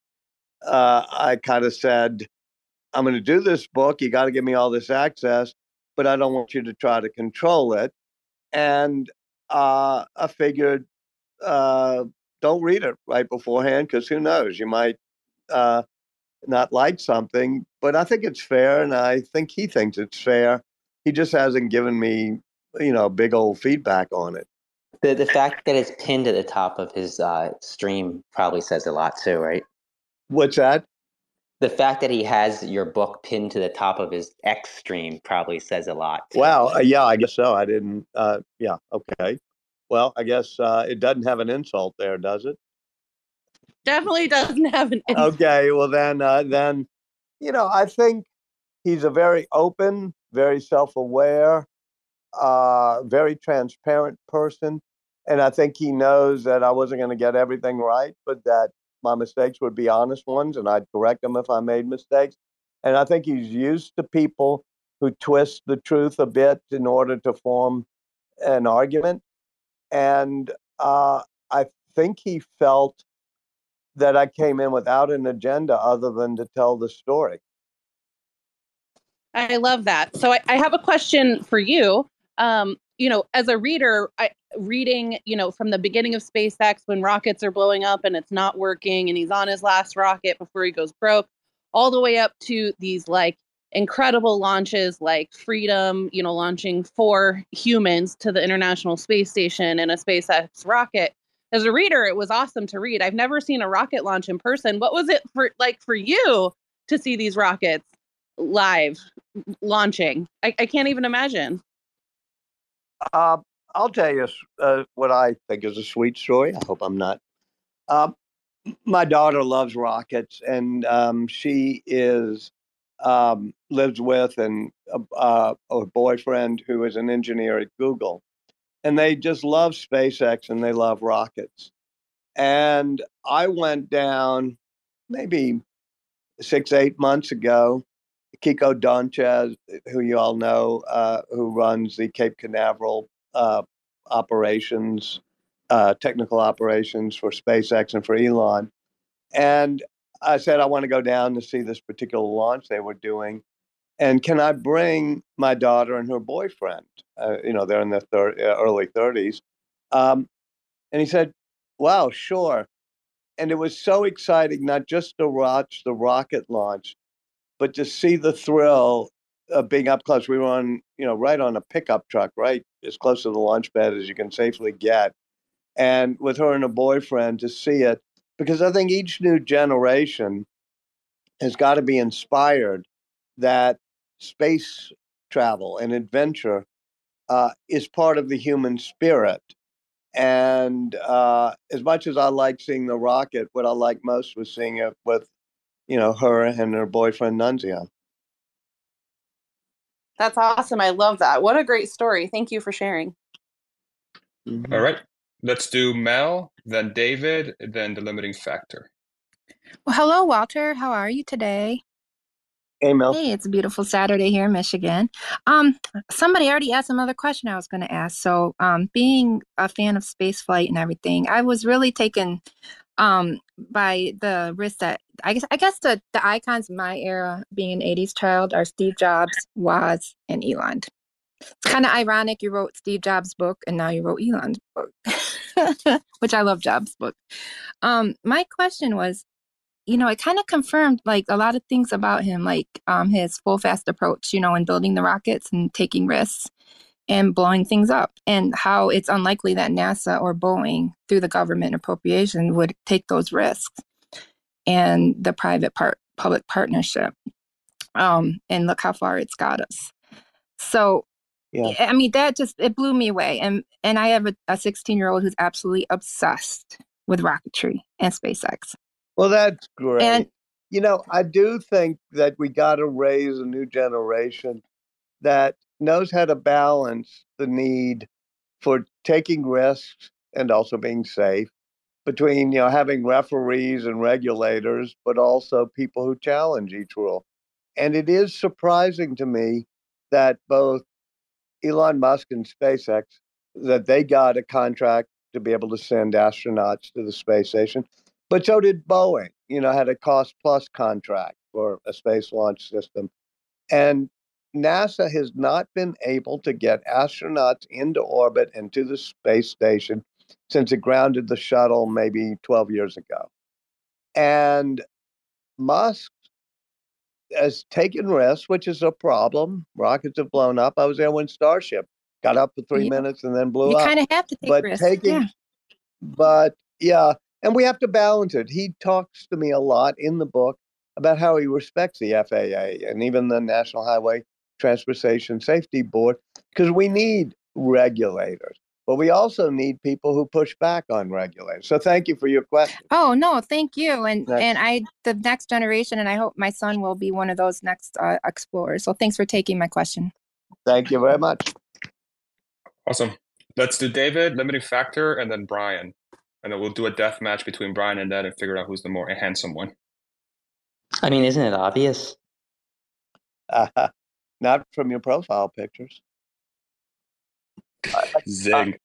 I kind of said, I'm going to do this book. You got to give me all this access, but I don't want you to try to control it. And I figured, don't read it right beforehand, because who knows, you might not like something. But I think it's fair, and I think he thinks it's fair. He just hasn't given me, big old feedback on it. The fact that it's pinned at the top of his stream probably says a lot too, right? What's that? The fact that he has your book pinned to the top of his X stream probably says a lot too. Wow. Yeah, I guess so. I didn't. Yeah. Okay. Well, I guess it doesn't have an insult there, does it? Definitely doesn't have an insult. Okay, well then, I think he's a very open, very self-aware, very transparent person, and I think he knows that I wasn't going to get everything right, but that my mistakes would be honest ones, and I'd correct them if I made mistakes. And I think he's used to people who twist the truth a bit in order to form an argument. And I think he felt that I came in without an agenda other than to tell the story. I love that. So I have a question for you. As a reader, reading, from the beginning of SpaceX when rockets are blowing up and it's not working and he's on his last rocket before he goes broke, all the way up to these like incredible launches like Freedom, launching 4 humans to the International Space Station in a SpaceX rocket. As a reader, it was awesome to read. I've never seen a rocket launch in person. What was it for you to see these rockets live launching? I can't even imagine. I'll tell you what I think is a sweet story. I hope I'm not. My daughter loves rockets, and she lives with a boyfriend who is an engineer at Google, and they just love SpaceX and they love rockets. And I went down maybe 6-8 months ago. Kiko Donchez, who you all know, who runs the Cape Canaveral operations, technical operations for SpaceX and for Elon. And I said, I want to go down to see this particular launch they were doing. And can I bring my daughter and her boyfriend? They're in their early 30s. And he said, wow, sure. And it was so exciting, not just to watch the rocket launch, but to see the thrill of being up close. We were on, right on a pickup truck, right as close to the launch pad as you can safely get. And with her and her boyfriend to see it, because I think each new generation has got to be inspired that space travel and adventure is part of the human spirit. And as much as I like seeing the rocket, what I like most was seeing it with, her and her boyfriend Nunzio. That's awesome. I love that. What a great story. Thank you for sharing. Mm-hmm. All right. Let's do Mel, then David, then the limiting factor. Well, hello, Walter. How are you today? Hey, Mel. Hey, it's a beautiful Saturday here in Michigan. Somebody already asked another question I was going to ask. So, being a fan of spaceflight and everything, I was really taken by the risk that I guess the icons of my era, being an 80s child, are Steve Jobs, Woz, and Elon. It's kind of ironic you wrote Steve Jobs' book and now you wrote Elon's book, which I love Jobs' book. My question was, it kind of confirmed like a lot of things about him, like his full fast approach, in building the rockets and taking risks and blowing things up, and how it's unlikely that NASA or Boeing, through the government appropriation, would take those risks, and the public partnership. And look how far it's got us. So, yeah. I mean, it blew me away. And I have a 16-year-old who's absolutely obsessed with rocketry and SpaceX. Well, that's great. And, I do think that we got to raise a new generation that knows how to balance the need for taking risks and also being safe between, having referees and regulators, but also people who challenge each rule. And it is surprising to me that both Elon Musk and SpaceX, that they got a contract to be able to send astronauts to the space station. But so did Boeing, had a cost plus contract for a space launch system. And NASA has not been able to get astronauts into orbit and to the space station since it grounded the shuttle maybe 12 years ago. And Musk has taken risks, which is a problem. Rockets have blown up. I was there when Starship got up for 3 minutes and then blew up. You kind of have to take risks. But yeah, and we have to balance it. He talks to me a lot in the book about how he respects the FAA and even the National Highway Transportation Safety Board, because we need regulators. but we also need people who push back on regulators. So thank you for your question. Oh no, thank you. And Next. the next generation, and I hope my son will be one of those next explorers. So thanks for taking my question. Thank you very much. Awesome. Let's do David, limiting factor, and then Brian. And then we'll do a death match between Brian and Ned and figure out who's the more handsome one. I mean, isn't it obvious? Not from your profile pictures. Zig.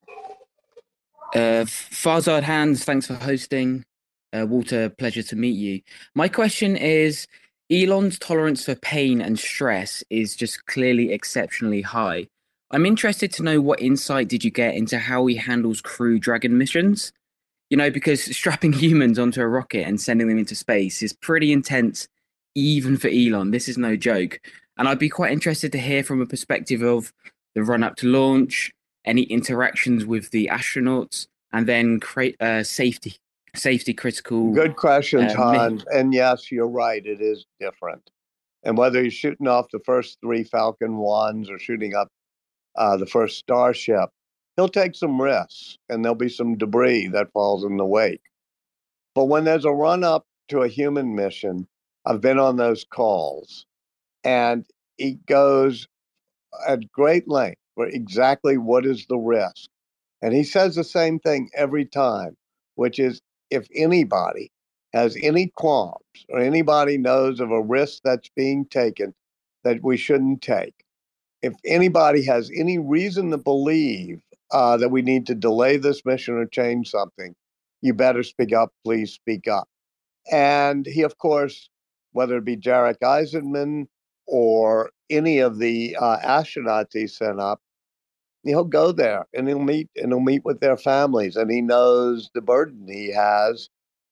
Farzad Hands, thanks for hosting. Walter, pleasure to meet you. My question is, Elon's tolerance for pain and stress is just clearly exceptionally high. I'm interested to know what insight did you get into how he handles crew Dragon missions? You know, because strapping humans onto a rocket and sending them into space is pretty intense, even for Elon. This is no joke. And I'd be quite interested to hear from a perspective of the run-up to launch, any interactions with the astronauts, and then create safety critical. Good questions, Hans. And yes, you're right. It is different. And whether you're shooting off the first 3 Falcon 1s or shooting up the first Starship, he'll take some risks, and there'll be some debris that falls in the wake. But when there's a run-up to a human mission, I've been on those calls, and he goes at great length for exactly what is the risk. And he says the same thing every time, which is if anybody has any qualms or anybody knows of a risk that's being taken that we shouldn't take, if anybody has any reason to believe that we need to delay this mission or change something, you better speak up, please speak up. And he, of course, whether it be Jarek Eisenman or any of the astronauts he sent up, he'll go there and he'll meet with their families, and he knows the burden he has.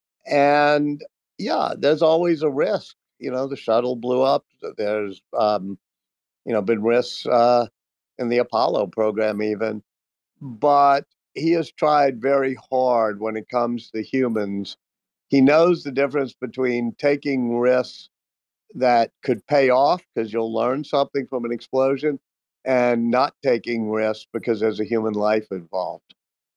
And yeah, there's always a risk. You know, the shuttle blew up. There's been risks in the Apollo program even, but he has tried very hard when it comes to humans. He knows the difference between taking risks that could pay off because you'll learn something from an explosion, and not taking risks because there's a human life involved.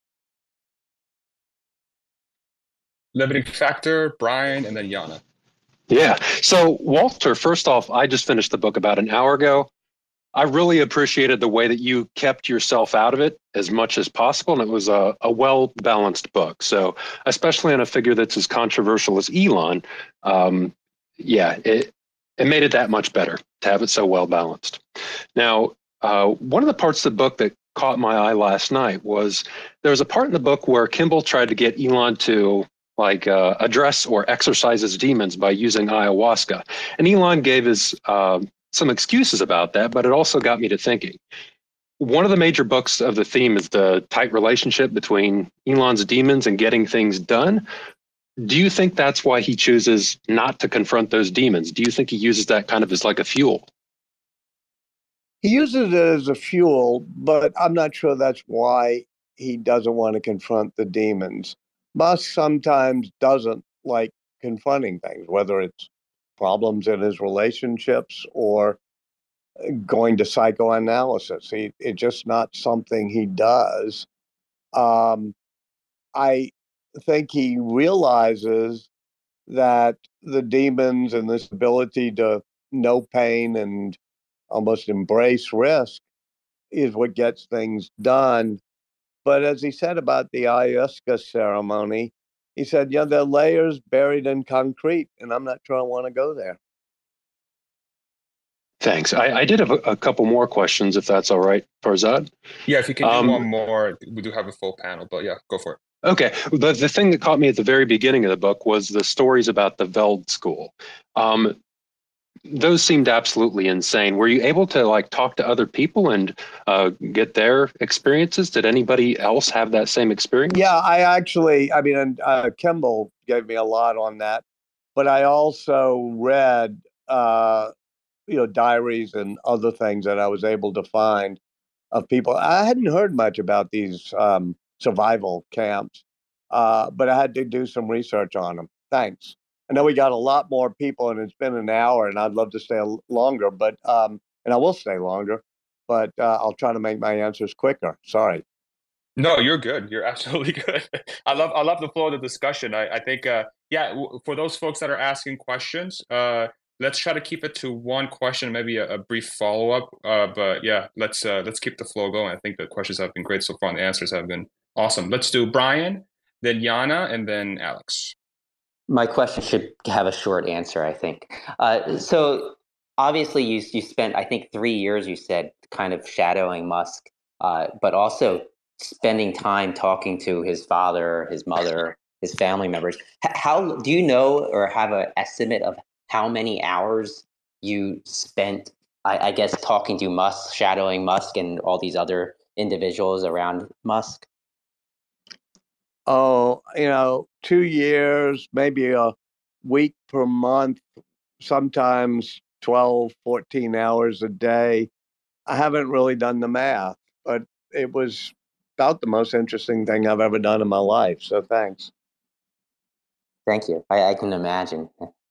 Limiting factor, Brian, and then Yana. Yeah. So, Walter, first off, I just finished the book about an hour ago. I really appreciated the way that you kept yourself out of it as much as possible. And it was a well-balanced book. So, especially on a figure that's as controversial as Elon, it made it that much better to have it so well-balanced. Now, one of the parts of the book that caught my eye last night was there was a part in the book where Kimball tried to get Elon to address or exorcise his demons by using ayahuasca. And Elon gave his some excuses about that, but it also got me to thinking. One of the major books of the theme is the tight relationship between Elon's demons and getting things done. Do you think that's why he chooses not to confront those demons? Do you think he uses that kind of as like a fuel? He uses it as a fuel, but I'm not sure that's why he doesn't want to confront the demons. Musk sometimes doesn't like confronting things, whether it's problems in his relationships or going to psychoanalysis. It's just not something he does. I think he realizes that the demons and this ability to know pain and almost embrace risk is what gets things done. But as he said about the ayahuasca ceremony, he said, there are layers buried in concrete, and I'm not sure I want to go there. Thanks. I did have a couple more questions, if that's all right, Farzad. Yeah, if you can do one more, we do have a full panel, but yeah, go for it. Okay. The thing that caught me at the very beginning of the book was the stories about the Veld School. Those seemed absolutely insane. Were you able to talk to other people and get their experiences? Did anybody else have that same experience? Yeah, Kimball gave me a lot on that, but I also read, diaries and other things that I was able to find of people. I hadn't heard much about these survival camps, but I had to do some research on them. Thanks. I know we got a lot more people, and it's been an hour, and I'd love to stay longer, but and I will stay longer, but I'll try to make my answers quicker. Sorry. No, you're good. You're absolutely good. I love the flow of the discussion. I think for those folks that are asking questions, let's try to keep it to one question, maybe a brief follow-up. But yeah, let's keep the flow going. I think the questions have been great so far and the answers have been awesome. Let's do Brian, then Yana, and then Alex. My question should have a short answer, I think. So obviously you spent, I think, 3 years, you said, kind of shadowing Musk, but also spending time talking to his father, his mother, his family members. How do you know or have an estimate of how many hours you spent, I guess, talking to Musk, shadowing Musk and all these other individuals around Musk? Oh, 2 years, maybe a week per month, sometimes 12, 14 hours a day. I haven't really done the math, but it was about the most interesting thing I've ever done in my life. So thanks. Thank you. I can imagine.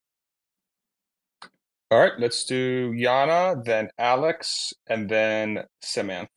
All right, let's do Yana, then Alex, and then Samantha.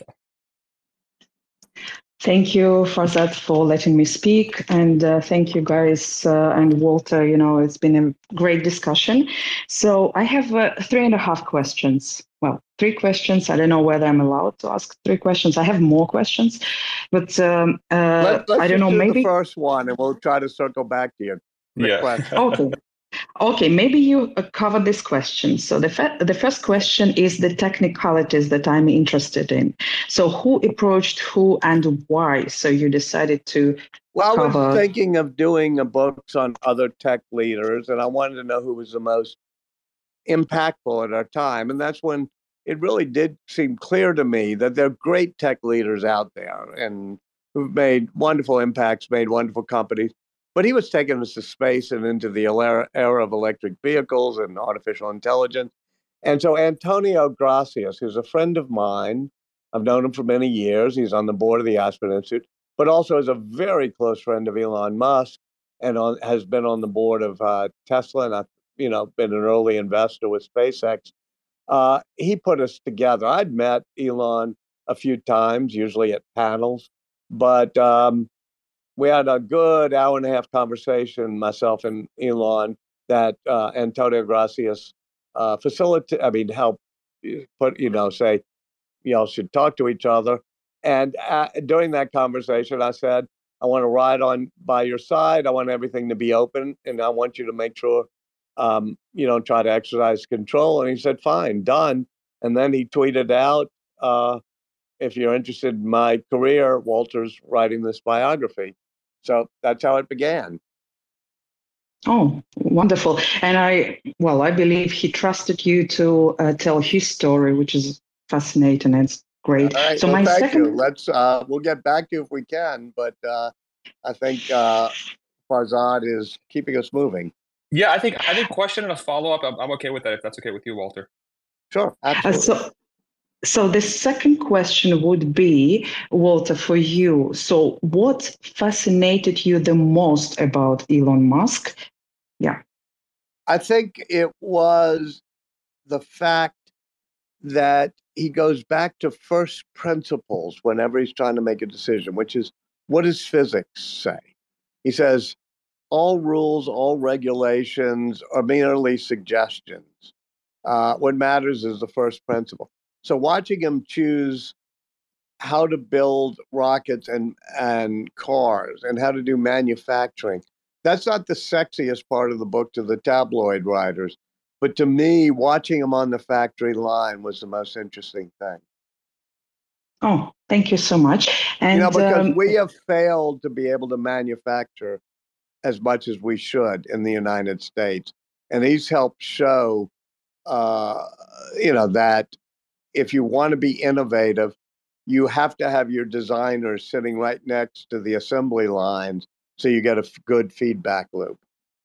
Thank you for that, for letting me speak. And thank you, guys, and Walter. It's been a great discussion. So I have 3.5 questions. Well, 3 questions. I don't know whether I'm allowed to ask 3 questions. I have more questions, but Let's I don't know, do maybe. the first one, and we'll try to circle back to you. Okay. Okay, maybe you covered this question. So the first question is the technicalities that I'm interested in. So who approached who and why? So you decided to Well, I cover. was thinking of doing books on other tech leaders, and I wanted to know who was the most impactful at our time. And that's when it really did seem clear to me that there are great tech leaders out there and who've made wonderful impacts, made wonderful companies. But he was taking us to space and into the era of electric vehicles and artificial intelligence. And so Antonio Gracias, who's a friend of mine, I've known him for many years. He's on the board of the Aspen Institute, but also is a very close friend of Elon Musk and has been on the board of Tesla, and I've been an early investor with SpaceX. He put us together. I'd met Elon a few times, usually at panels, but we had a good hour-and-a-half conversation, myself and Elon, that Antonio Gracias helped put, say, y'all should talk to each other. And during that conversation, I said, I want to ride on by your side. I want everything to be open, and I want you to make sure you don't try to exercise control. And he said, fine, done. And then he tweeted out, if you're interested in my career, Walter's writing this biography. So that's how it began. Oh, wonderful. And I believe he trusted you to tell his story, which is fascinating. It's great. All right, So well, my thank second. you. Let's we'll get back to you if we can, but I think Farzad is keeping us moving. Yeah, I think question and a follow-up. I'm okay with that if that's okay with you, Walter. Sure, absolutely. So the second question would be, Walter, for you. So what fascinated you the most about Elon Musk? Yeah. I think it was the fact that he goes back to first principles whenever he's trying to make a decision, which is, what does physics say? He says, all rules, all regulations are merely suggestions. What matters is the first principle. So watching him choose how to build rockets and cars and how to do manufacturing, that's not the sexiest part of the book to the tabloid writers. But to me, watching him on the factory line was the most interesting thing. Oh, thank you so much. And because we have failed to be able to manufacture as much as we should in the United States. And he's helped show, that if you want to be innovative, you have to have your designers sitting right next to the assembly lines so you get a good feedback loop.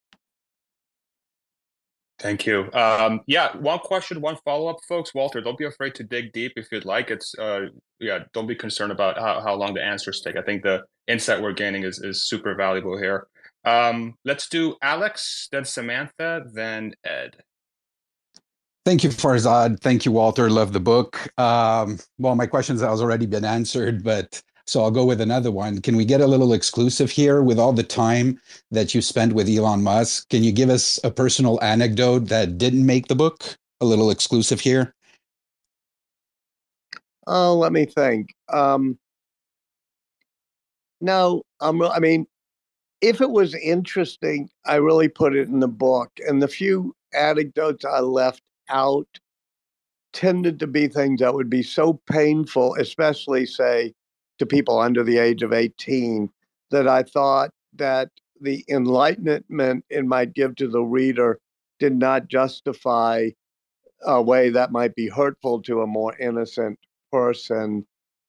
Thank you. One question, one follow-up, folks. Walter, don't be afraid to dig deep if you'd like. It's don't be concerned about how long the answers take. I think the insight we're gaining is super valuable here. Let's do Alex, then Samantha, then Ed. Thank you, Farzad. Thank you, Walter. Love the book. My questions has already been answered, but So I'll go with another one. Can we get a little exclusive here with all the time that you spent with Elon Musk? Can you give us a personal anecdote that didn't make the book? A little exclusive here. Oh, let me think. No, I mean, if it was interesting, I really put it in the book. And the few anecdotes I left out tended to be things that would be so painful, especially, say, to people under the age of 18, that I thought that the enlightenment it might give to the reader did not justify a way that might be hurtful to a more innocent person.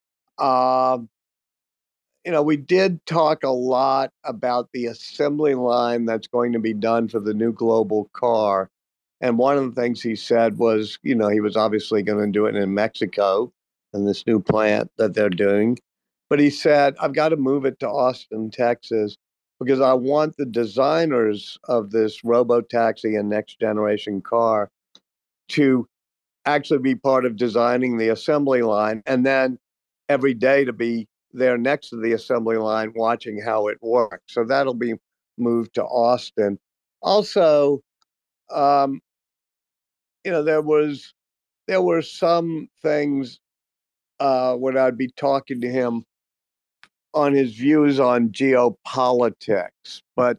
We did talk a lot about the assembly line that's going to be done for the new global car. And one of the things he said was, he was obviously going to do it in Mexico in this new plant that they're doing. But he said, I've got to move it to Austin, Texas, because I want the designers of this robo-taxi and next generation car to actually be part of designing the assembly line, and then every day to be there next to the assembly line watching how it works. So that'll be moved to Austin. Also, there were some things when I'd be talking to him on his views on geopolitics, but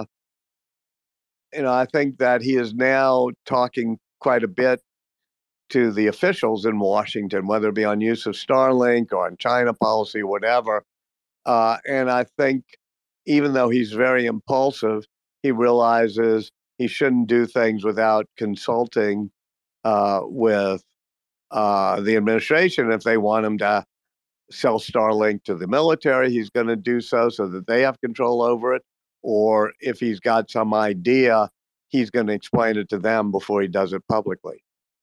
I think that he is now talking quite a bit to the officials in Washington, whether it be on use of Starlink or on China policy, whatever. And I think even though he's very impulsive, he realizes he shouldn't do things without consulting with the administration. If they want him to sell Starlink to the military, he's going to do so that they have control over it. Or if he's got some idea, he's going to explain it to them before he does it publicly.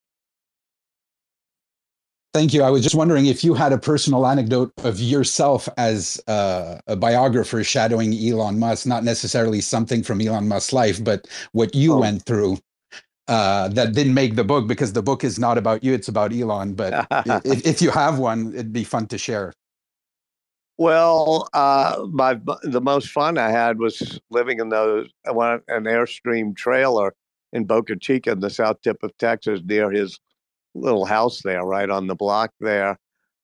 Thank you. I was just wondering if you had a personal anecdote of yourself as a biographer shadowing Elon Musk, not necessarily something from Elon Musk's life, but what you went through that didn't make the book, because the book is not about you, it's about Elon. But if you have one, it'd be fun to share. Well, the most fun I had was living in an Airstream trailer in Boca Chica in the south tip of Texas, near his little house there, right on the block there.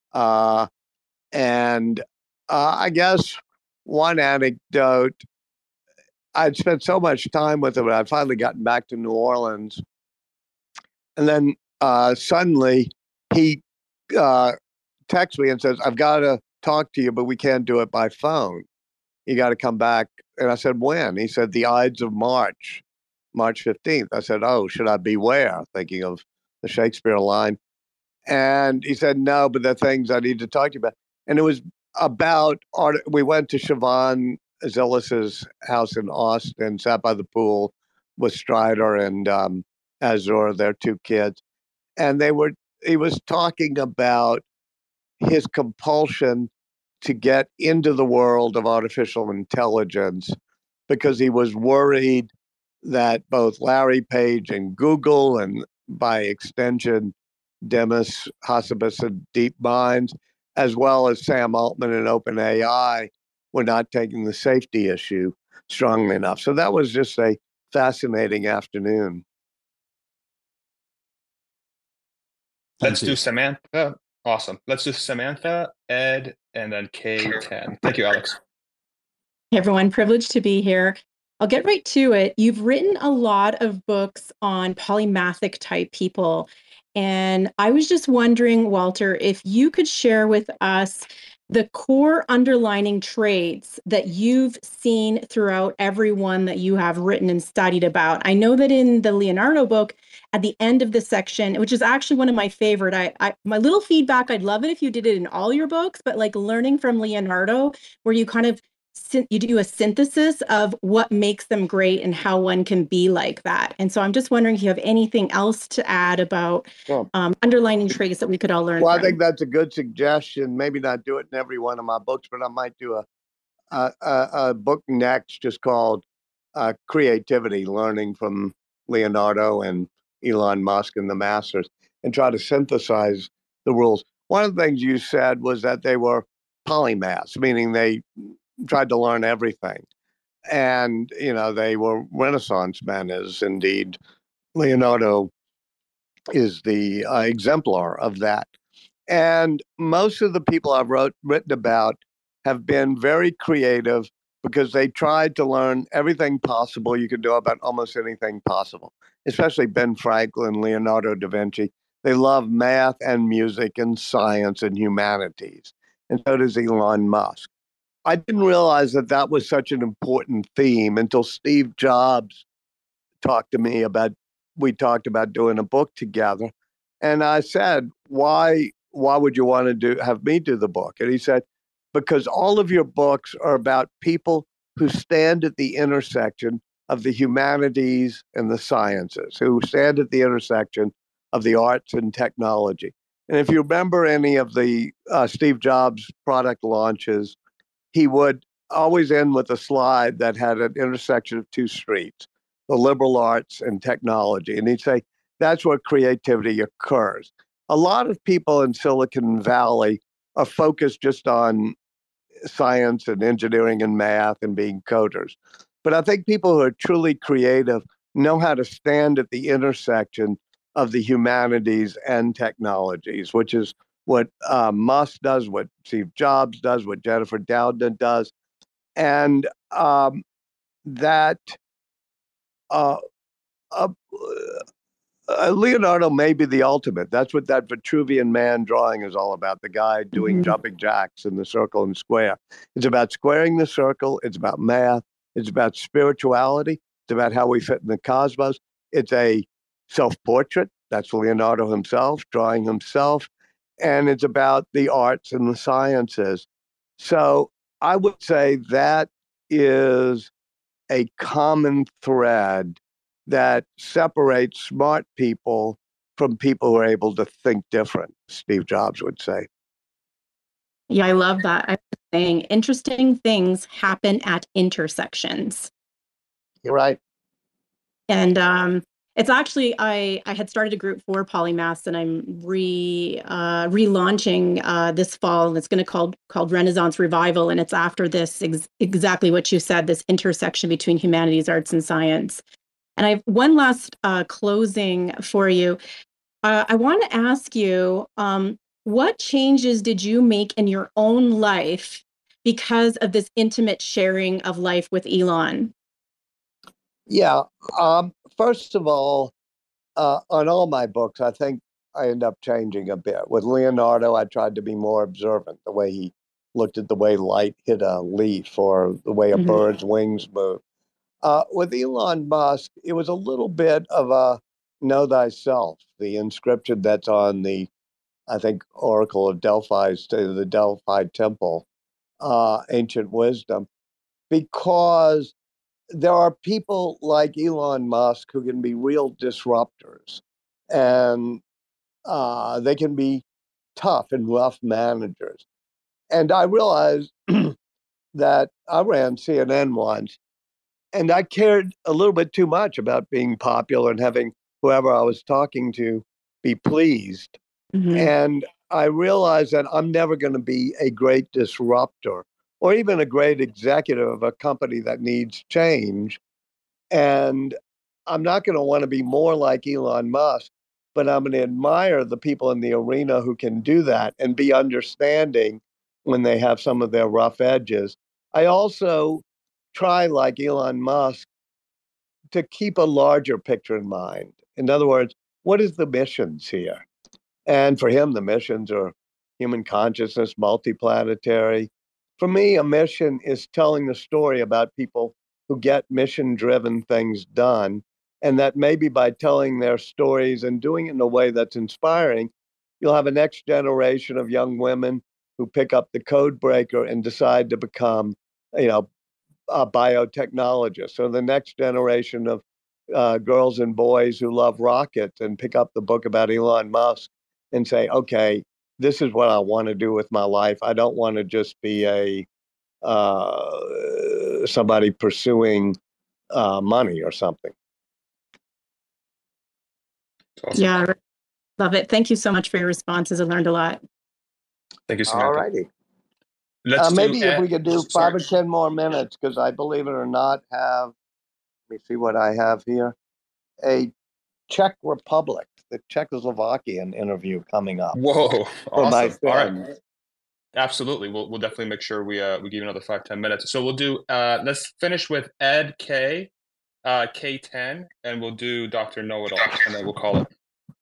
And I guess one anecdote, I'd spent so much time with him, I'd finally gotten back to New Orleans. And then suddenly he texts me and says, I've got to talk to you, but we can't do it by phone. You got to come back. And I said, when? He said, the Ides of March 15th. I said, oh, should I beware? Thinking of the Shakespeare line. And he said, no, but the things I need to talk to you about. And it was about art. We went to Siobhan Zillis's house in Austin, sat by the pool with Strider and Azur, their two kids. And he was talking about his compulsion to get into the world of artificial intelligence because he was worried that both Larry Page and Google, and by extension, Demis Hassabis and DeepMind, as well as Sam Altman and OpenAI, were not taking the safety issue strongly enough. So that was just a fascinating afternoon. Let's do Samantha. Awesome. Let's do Samantha, Ed, and then K10. Thank you, Alex. Hey, everyone. Privileged to be here. I'll get right to it. You've written a lot of books on polymathic type people. And I was just wondering, Walter, if you could share with us the core underlining traits that you've seen throughout everyone that you have written and studied about. I know that in the Leonardo book, at the end of the section, which is actually one of my favorite, my little feedback, I'd love it if you did it in all your books, but like learning from Leonardo, where you kind of you do a synthesis of what makes them great and how one can be like that. And so I'm just wondering if you have anything else to add about underlining traits that we could all learn Well, from. I think that's a good suggestion. Maybe not do it in every one of my books, but I might do a book next just called Creativity, Learning from Leonardo and Elon Musk and the Masters, and try to synthesize the rules. One of the things you said was that they were polymaths, meaning they tried to learn everything. And, they were Renaissance men, as indeed Leonardo is the exemplar of that. And most of the people I've written about have been very creative because they tried to learn everything possible you could do about almost anything possible, especially Ben Franklin, Leonardo da Vinci. They love math and music and science and humanities. And so does Elon Musk. I didn't realize that that was such an important theme until Steve Jobs talked to me about, we talked about doing a book together. And I said, why would you want to have me do the book? And he said, because all of your books are about people who stand at the intersection of the humanities and the sciences, who stand at the intersection of the arts and technology. And if you remember any of the Steve Jobs product launches, he would always end with a slide that had an intersection of two streets, the liberal arts and technology. And he'd say, that's where creativity occurs. A lot of people in Silicon Valley are focused just on science and engineering and math and being coders. But I think people who are truly creative know how to stand at the intersection of the humanities and technologies, which is what Musk does, what Steve Jobs does, what Jennifer Doudna does. And Leonardo may be the ultimate. That's what that Vitruvian Man drawing is all about, the guy doing jumping jacks in the circle and square. It's about squaring the circle. It's about math. It's about spirituality. It's about how we fit in the cosmos. It's a self-portrait. That's Leonardo himself, drawing himself. And it's about the arts and the sciences. So I would say that is a common thread that separates smart people from people who are able to think different, Steve Jobs would say. Yeah, I love that. I'm saying interesting things happen at intersections. You're right. And it's actually, I had started a group for polymaths, and I'm relaunching this fall, and it's going to called Renaissance Revival, and it's after this exactly what you said, this intersection between humanities, arts, and science. And I have one last closing for you. I want to ask you, what changes did you make in your own life because of this intimate sharing of life with Elon? Yeah. First of all, on all my books, I think I end up changing a bit. With Leonardo, I tried to be more observant, the way he looked at the way light hit a leaf or the way a bird's wings move. With Elon Musk, it was a little bit of a know thyself, the inscription that's on the, I think, Oracle of Delphi, the Delphi Temple, ancient wisdom, because there are people like Elon Musk who can be real disruptors, and they can be tough and rough managers. And I realized that I ran CNN once, and I cared a little bit too much about being popular and having whoever I was talking to be pleased. And I realized that I'm never going to be a great disruptor or even a great executive of a company that needs change. And I'm not going to want to be more like Elon Musk, but I'm going to admire the people in the arena who can do that and be understanding when they have some of their rough edges. I also try, like Elon Musk, to keep a larger picture in mind. In other words, what is the missions here? And for him, the missions are human consciousness, multiplanetary. For me, a mission is telling the story about people who get mission-driven things done, and that maybe by telling their stories and doing it in a way that's inspiring, you'll have a next generation of young women who pick up the code breaker and decide to become, biotechnologists, or the next generation of girls and boys who love rockets and pick up the book about Elon Musk and say, okay, this is what I want to do with my life. I don't want to just be somebody pursuing money or something. Awesome. Yeah, love it. Thank you so much for your responses. I learned a lot. Thank you, Samantha. All righty. Let's maybe do if we could do sorry. 5 or 10 more minutes, because I, believe it or not, have, let me see what I have here, a Czech Republic, the Czechoslovakian interview coming up. Whoa, For my awesome. All right. friends. Absolutely. We'll definitely make sure we give you another 5-10 minutes. So we'll do let's finish with Ed K, K10, and we'll do Dr. Know-It-All, and then we'll call it.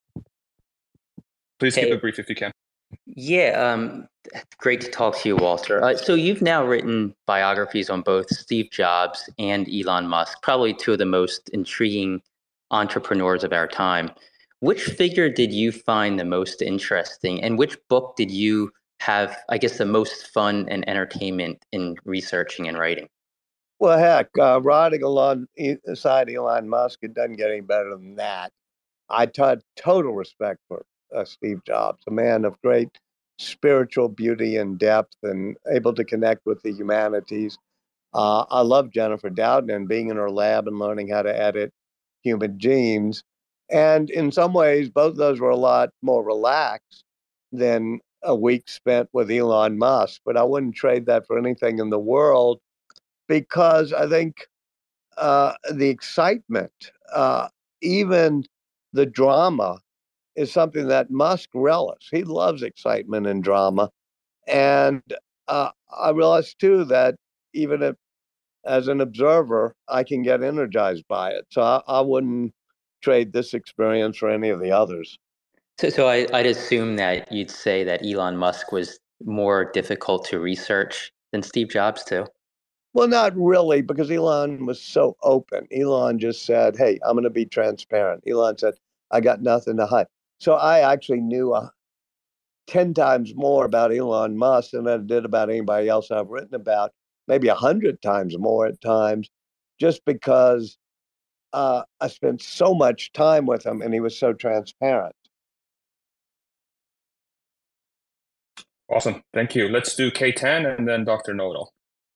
Please keep it brief if you can. Yeah, great to talk to you, Walter. So you've now written biographies on both Steve Jobs and Elon Musk, probably two of the most intriguing entrepreneurs of our time. Which figure did you find the most interesting, and which book did you have, I guess, the most fun and entertainment in researching and writing? Well, heck, riding alongside Elon Musk, it doesn't get any better than that. I had total respect for Steve Jobs, a man of great spiritual beauty and depth and able to connect with the humanities. I love Jennifer Doudna and being in her lab and learning how to edit human genes. And in some ways, both of those were a lot more relaxed than a week spent with Elon Musk. But I wouldn't trade that for anything in the world, because I think the excitement, even the drama, is something that Musk relishes. He loves excitement and drama. And I realized, too, that even if, as an observer, I can get energized by it. So I wouldn't trade this experience for any of the others. So I'd assume that you'd say that Elon Musk was more difficult to research than Steve Jobs, too. Well, not really, because Elon was so open. Elon just said, hey, I'm going to be transparent. Elon said, I got nothing to hide. So I actually knew 10 times more about Elon Musk than I did about anybody else I've written about, maybe 100 times more at times, just because I spent so much time with him and he was so transparent. Awesome. Thank you. Let's do K10 and then Dr. Know-It-All.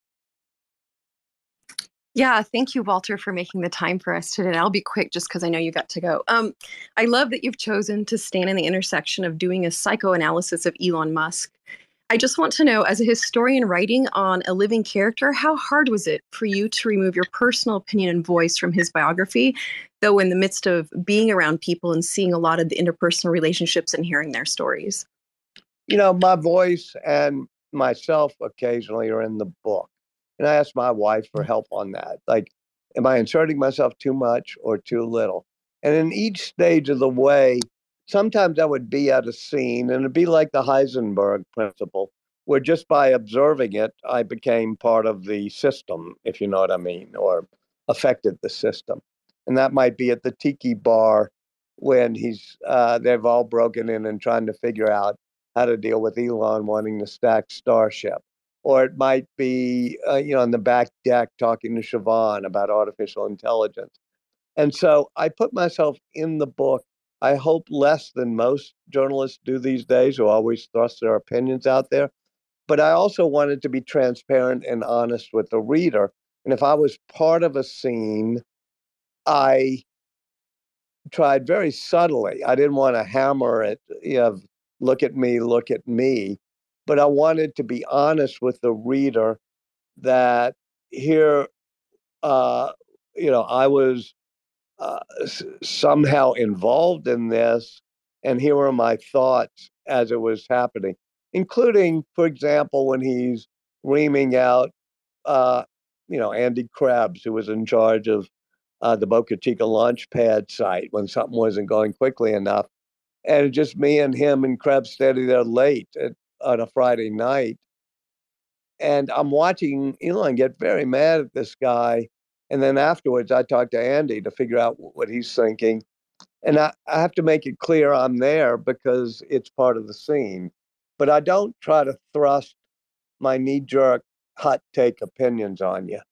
Yeah, thank you, Walter, for making the time for us today. I'll be quick just because I know you got to go. I love that you've chosen to stand in the intersection of doing a psychoanalysis of Elon Musk. I just want to know, as a historian writing on a living character, how hard was it for you to remove your personal opinion and voice from his biography, though in the midst of being around people and seeing a lot of the interpersonal relationships and hearing their stories? You know, my voice and myself occasionally are in the book. And I asked my wife for help on that. Like, am I inserting myself too much or too little? And in each stage of the way, sometimes I would be at a scene, and it'd be like the Heisenberg principle, where just by observing it, I became part of the system, if you know what I mean, or affected the system. And that might be at the tiki bar when they've all broken in and trying to figure out how to deal with Elon wanting to stack Starship. Or it might be, on the back deck talking to Siobhan about artificial intelligence. And so I put myself in the book, I hope less than most journalists do these days, who always thrust their opinions out there. But I also wanted to be transparent and honest with the reader. And if I was part of a scene, I tried very subtly. I didn't want to hammer it, look at me, look at me. But I wanted to be honest with the reader that here, I was somehow involved in this, and here are my thoughts as it was happening, including, for example, when he's reaming out, Andy Krebs, who was in charge of the Boca Chica launch pad site when something wasn't going quickly enough. And it's just me and him and Krebs standing there late on a Friday night. And I'm watching Elon get very mad at this guy. And then afterwards, I talk to Andy to figure out what he's thinking. And I have to make it clear I'm there because it's part of the scene. But I don't try to thrust my knee-jerk, hot-take opinions on you.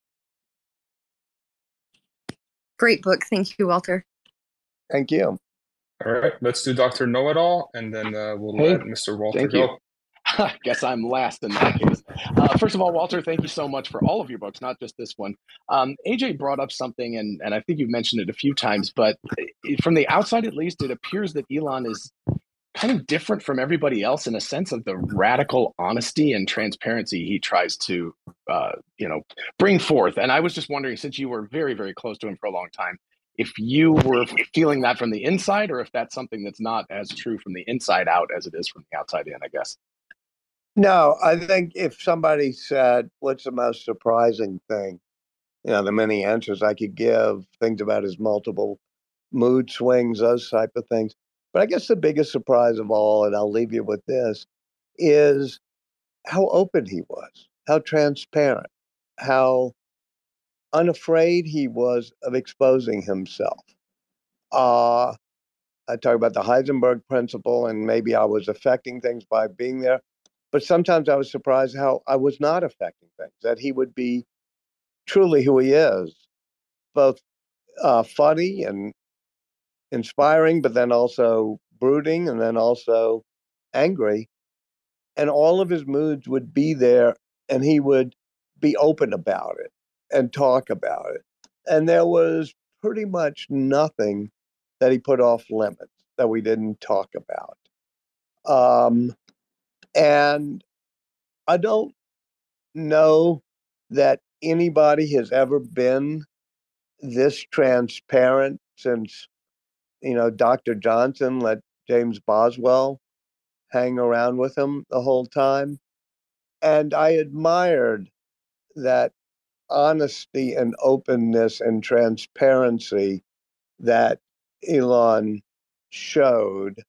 Great book. Thank you, Walter. Thank you. All right, let's do Dr. Know-It-All, and then we'll let Mr. Walter go. I guess I'm last in that case. First of all, Walter, thank you so much for all of your books, not just this one. AJ brought up something, and I think you've mentioned it a few times, but from the outside at least, it appears that Elon is kind of different from everybody else in a sense of the radical honesty and transparency he tries to, bring forth. And I was just wondering, since you were very, very close to him for a long time, if you were feeling that from the inside, or if that's something that's not as true from the inside out as it is from the outside in, I guess. No, I think if somebody said, what's the most surprising thing? The many answers I could give, things about his multiple mood swings, those type of things. But I guess the biggest surprise of all, and I'll leave you with this, is how open he was, how transparent, how unafraid he was of exposing himself. I talk about the Heisenberg principle, and maybe I was affecting things by being there. But sometimes I was surprised how I was not affecting things, that he would be truly who he is, both funny and inspiring, but then also brooding, and then also angry. And all of his moods would be there, and he would be open about it and talk about it. And there was pretty much nothing that he put off limits that we didn't talk about. And I don't know that anybody has ever been this transparent since, Dr. Johnson let James Boswell hang around with him the whole time. And I admired that honesty and openness and transparency that Elon showed.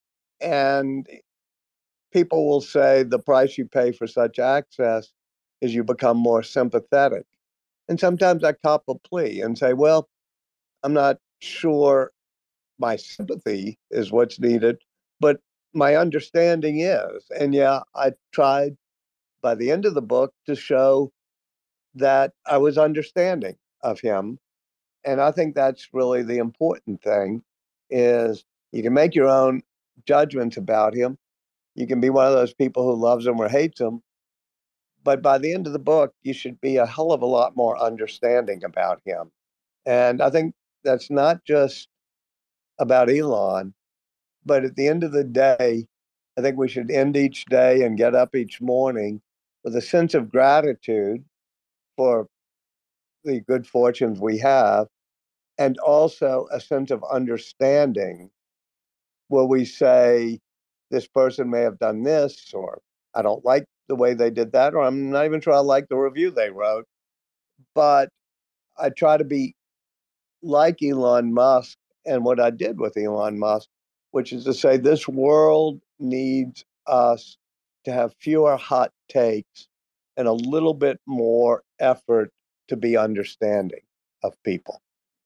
And people will say the price you pay for such access is you become more sympathetic. And sometimes I cop a plea and say, well, I'm not sure my sympathy is what's needed, but my understanding is. And yeah, I tried by the end of the book to show that I was understanding of him. And I think that's really the important thing, is you can make your own judgments about him. You can be one of those people who loves him or hates him. But by the end of the book, you should be a hell of a lot more understanding about him. And I think that's not just about Elon, but at the end of the day, I think we should end each day and get up each morning with a sense of gratitude for the good fortunes we have, and also a sense of understanding where we say, this person may have done this, or I don't like the way they did that, or I'm not even sure I like the review they wrote. But I try to be like Elon Musk and what I did with Elon Musk, which is to say this world needs us to have fewer hot takes and a little bit more effort to be understanding of people.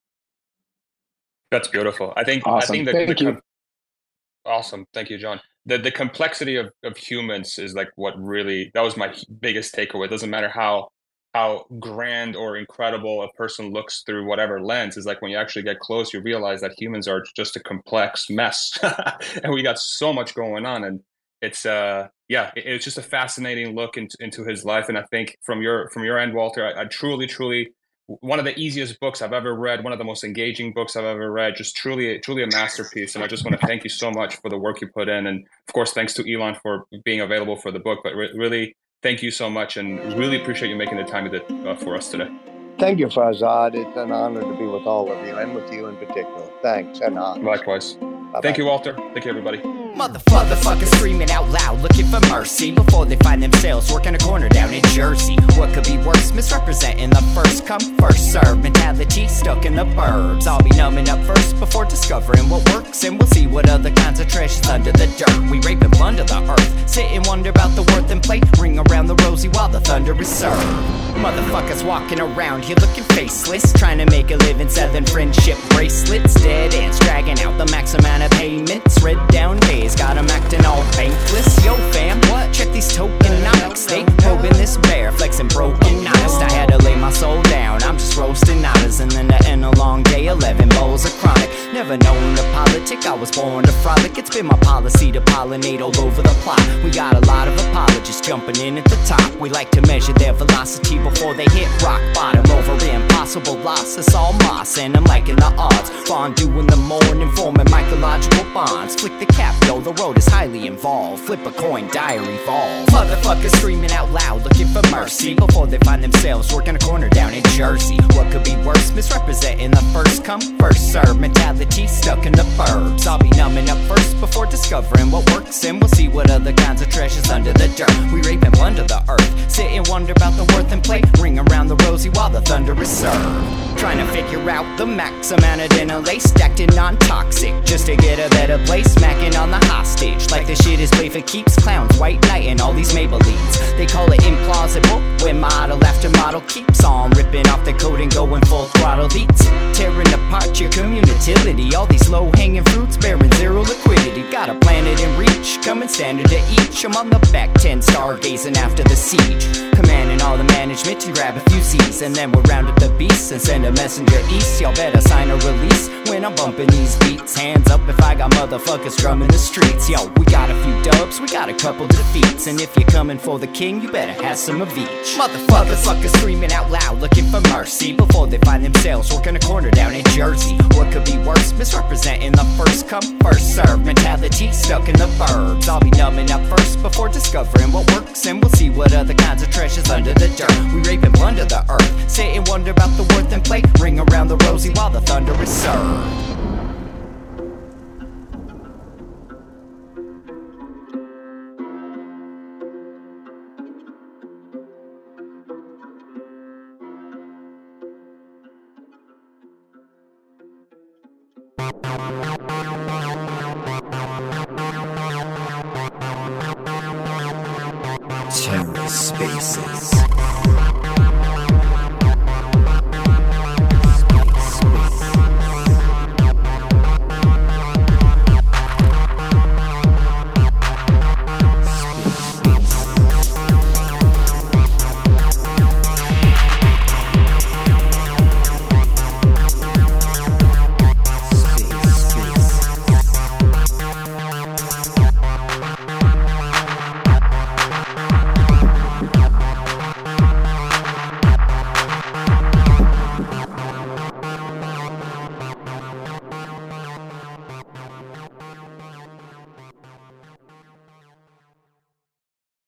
That's beautiful. Awesome. I think Thank you. Awesome. Thank you, John. The complexity of humans is like what really, that was my biggest takeaway. It doesn't matter how grand or incredible a person looks through whatever lens, is like when you actually get close, you realize that humans are just a complex mess. And we got so much going on. And it's it's just a fascinating look into his life. And I think from your end, Walter, I truly one of the easiest books I've ever read, one of the most engaging books I've ever read, just truly a masterpiece. And I just want to thank you so much for the work you put in. And of course, thanks to Elon for being available for the book, but really thank you so much, and really appreciate you making the time for us today. Thank you, Farzad. It's an honor to be with all of you, and with you in particular. Thanks, and likewise. Bye-bye. Thank you, Walter. Thank you, everybody. Motherfuckers screaming out loud, looking for mercy before they find themselves working a corner down in Jersey. What could be worse? Misrepresenting the first come, first serve mentality stuck in the burbs. I'll be numbing up first before discovering what works, and we'll see what other kinds of treasures under the dirt. We rape and plunder the earth, sit and wonder about the worth and play, ring around the rosy while the thunder is served. Motherfuckers walking around here looking faceless, trying to make a living selling friendship bracelets. Dead ends dragging out the max amount of payments. Red down days got them acting all bankless. Yo fam, what? Check these tokenomics. They probing this bear, flexing broken honest. I had to lay my soul down, I'm just roasting otters. And then to end a long day, 11 bowls of chronic. Never known to politic, I was born to frolic. It's been my policy to pollinate all over the plot. We got a lot of apologists jumping in at the top. We like to measure their velocity before they hit rock bottom. Over impossible loss, it's all moss, and I'm liking the odds. Fondue in the morning, forming mycological bonds. Flick the cap, yo, the road is highly involved. Flip a coin, diary evolve. Motherfuckers screaming out loud, looking for mercy before they find themselves working a corner down in Jersey. What could be worse? Misrepresenting the first come, first serve mentality stuck in the burbs. I'll be numbing up first before discovering what works, and we'll see what other kinds of treasures under the dirt. We rape and plunder the earth, sit and wonder about the worth and play. Ring around the rosy while the thunder is served. Trying to figure out the max amount of dinner lace stacked in non-toxic, just to get a better place. Smacking on the hostage like the shit is played for keeps. Clowns, white knight, and all these Maybellines. They call it implausible when model after model keeps on ripping off the coat and going full throttle beats, tearing apart your community. All these low-hanging fruits bearing zero liquidity. Got a planet in reach, coming standard to each. I'm on the back 10 stargazing after the siege, commanding all the management to grab a few Z's, and then we'll round up the beasts and send a messenger east. Y'all better sign a release when I'm bumping these beats. Hands up if I got motherfuckers drumming the streets. Yo, we got a few dubs, we got a couple defeats, and if you're coming for the king, you better have some of each. Motherfuckers screaming out loud, looking for mercy before they find themselves working a corner down in Jersey. What could be worse? Misrepresenting the first come, first serve mentality stuck in the burbs. I'll be numbing up first before discovering what works, and we'll see what other kinds of treasures under the dirt. We rape and plunder the earth, sit and wonder about the worth and play. Ring around the rosy while the thunder is served. TerraSpaces.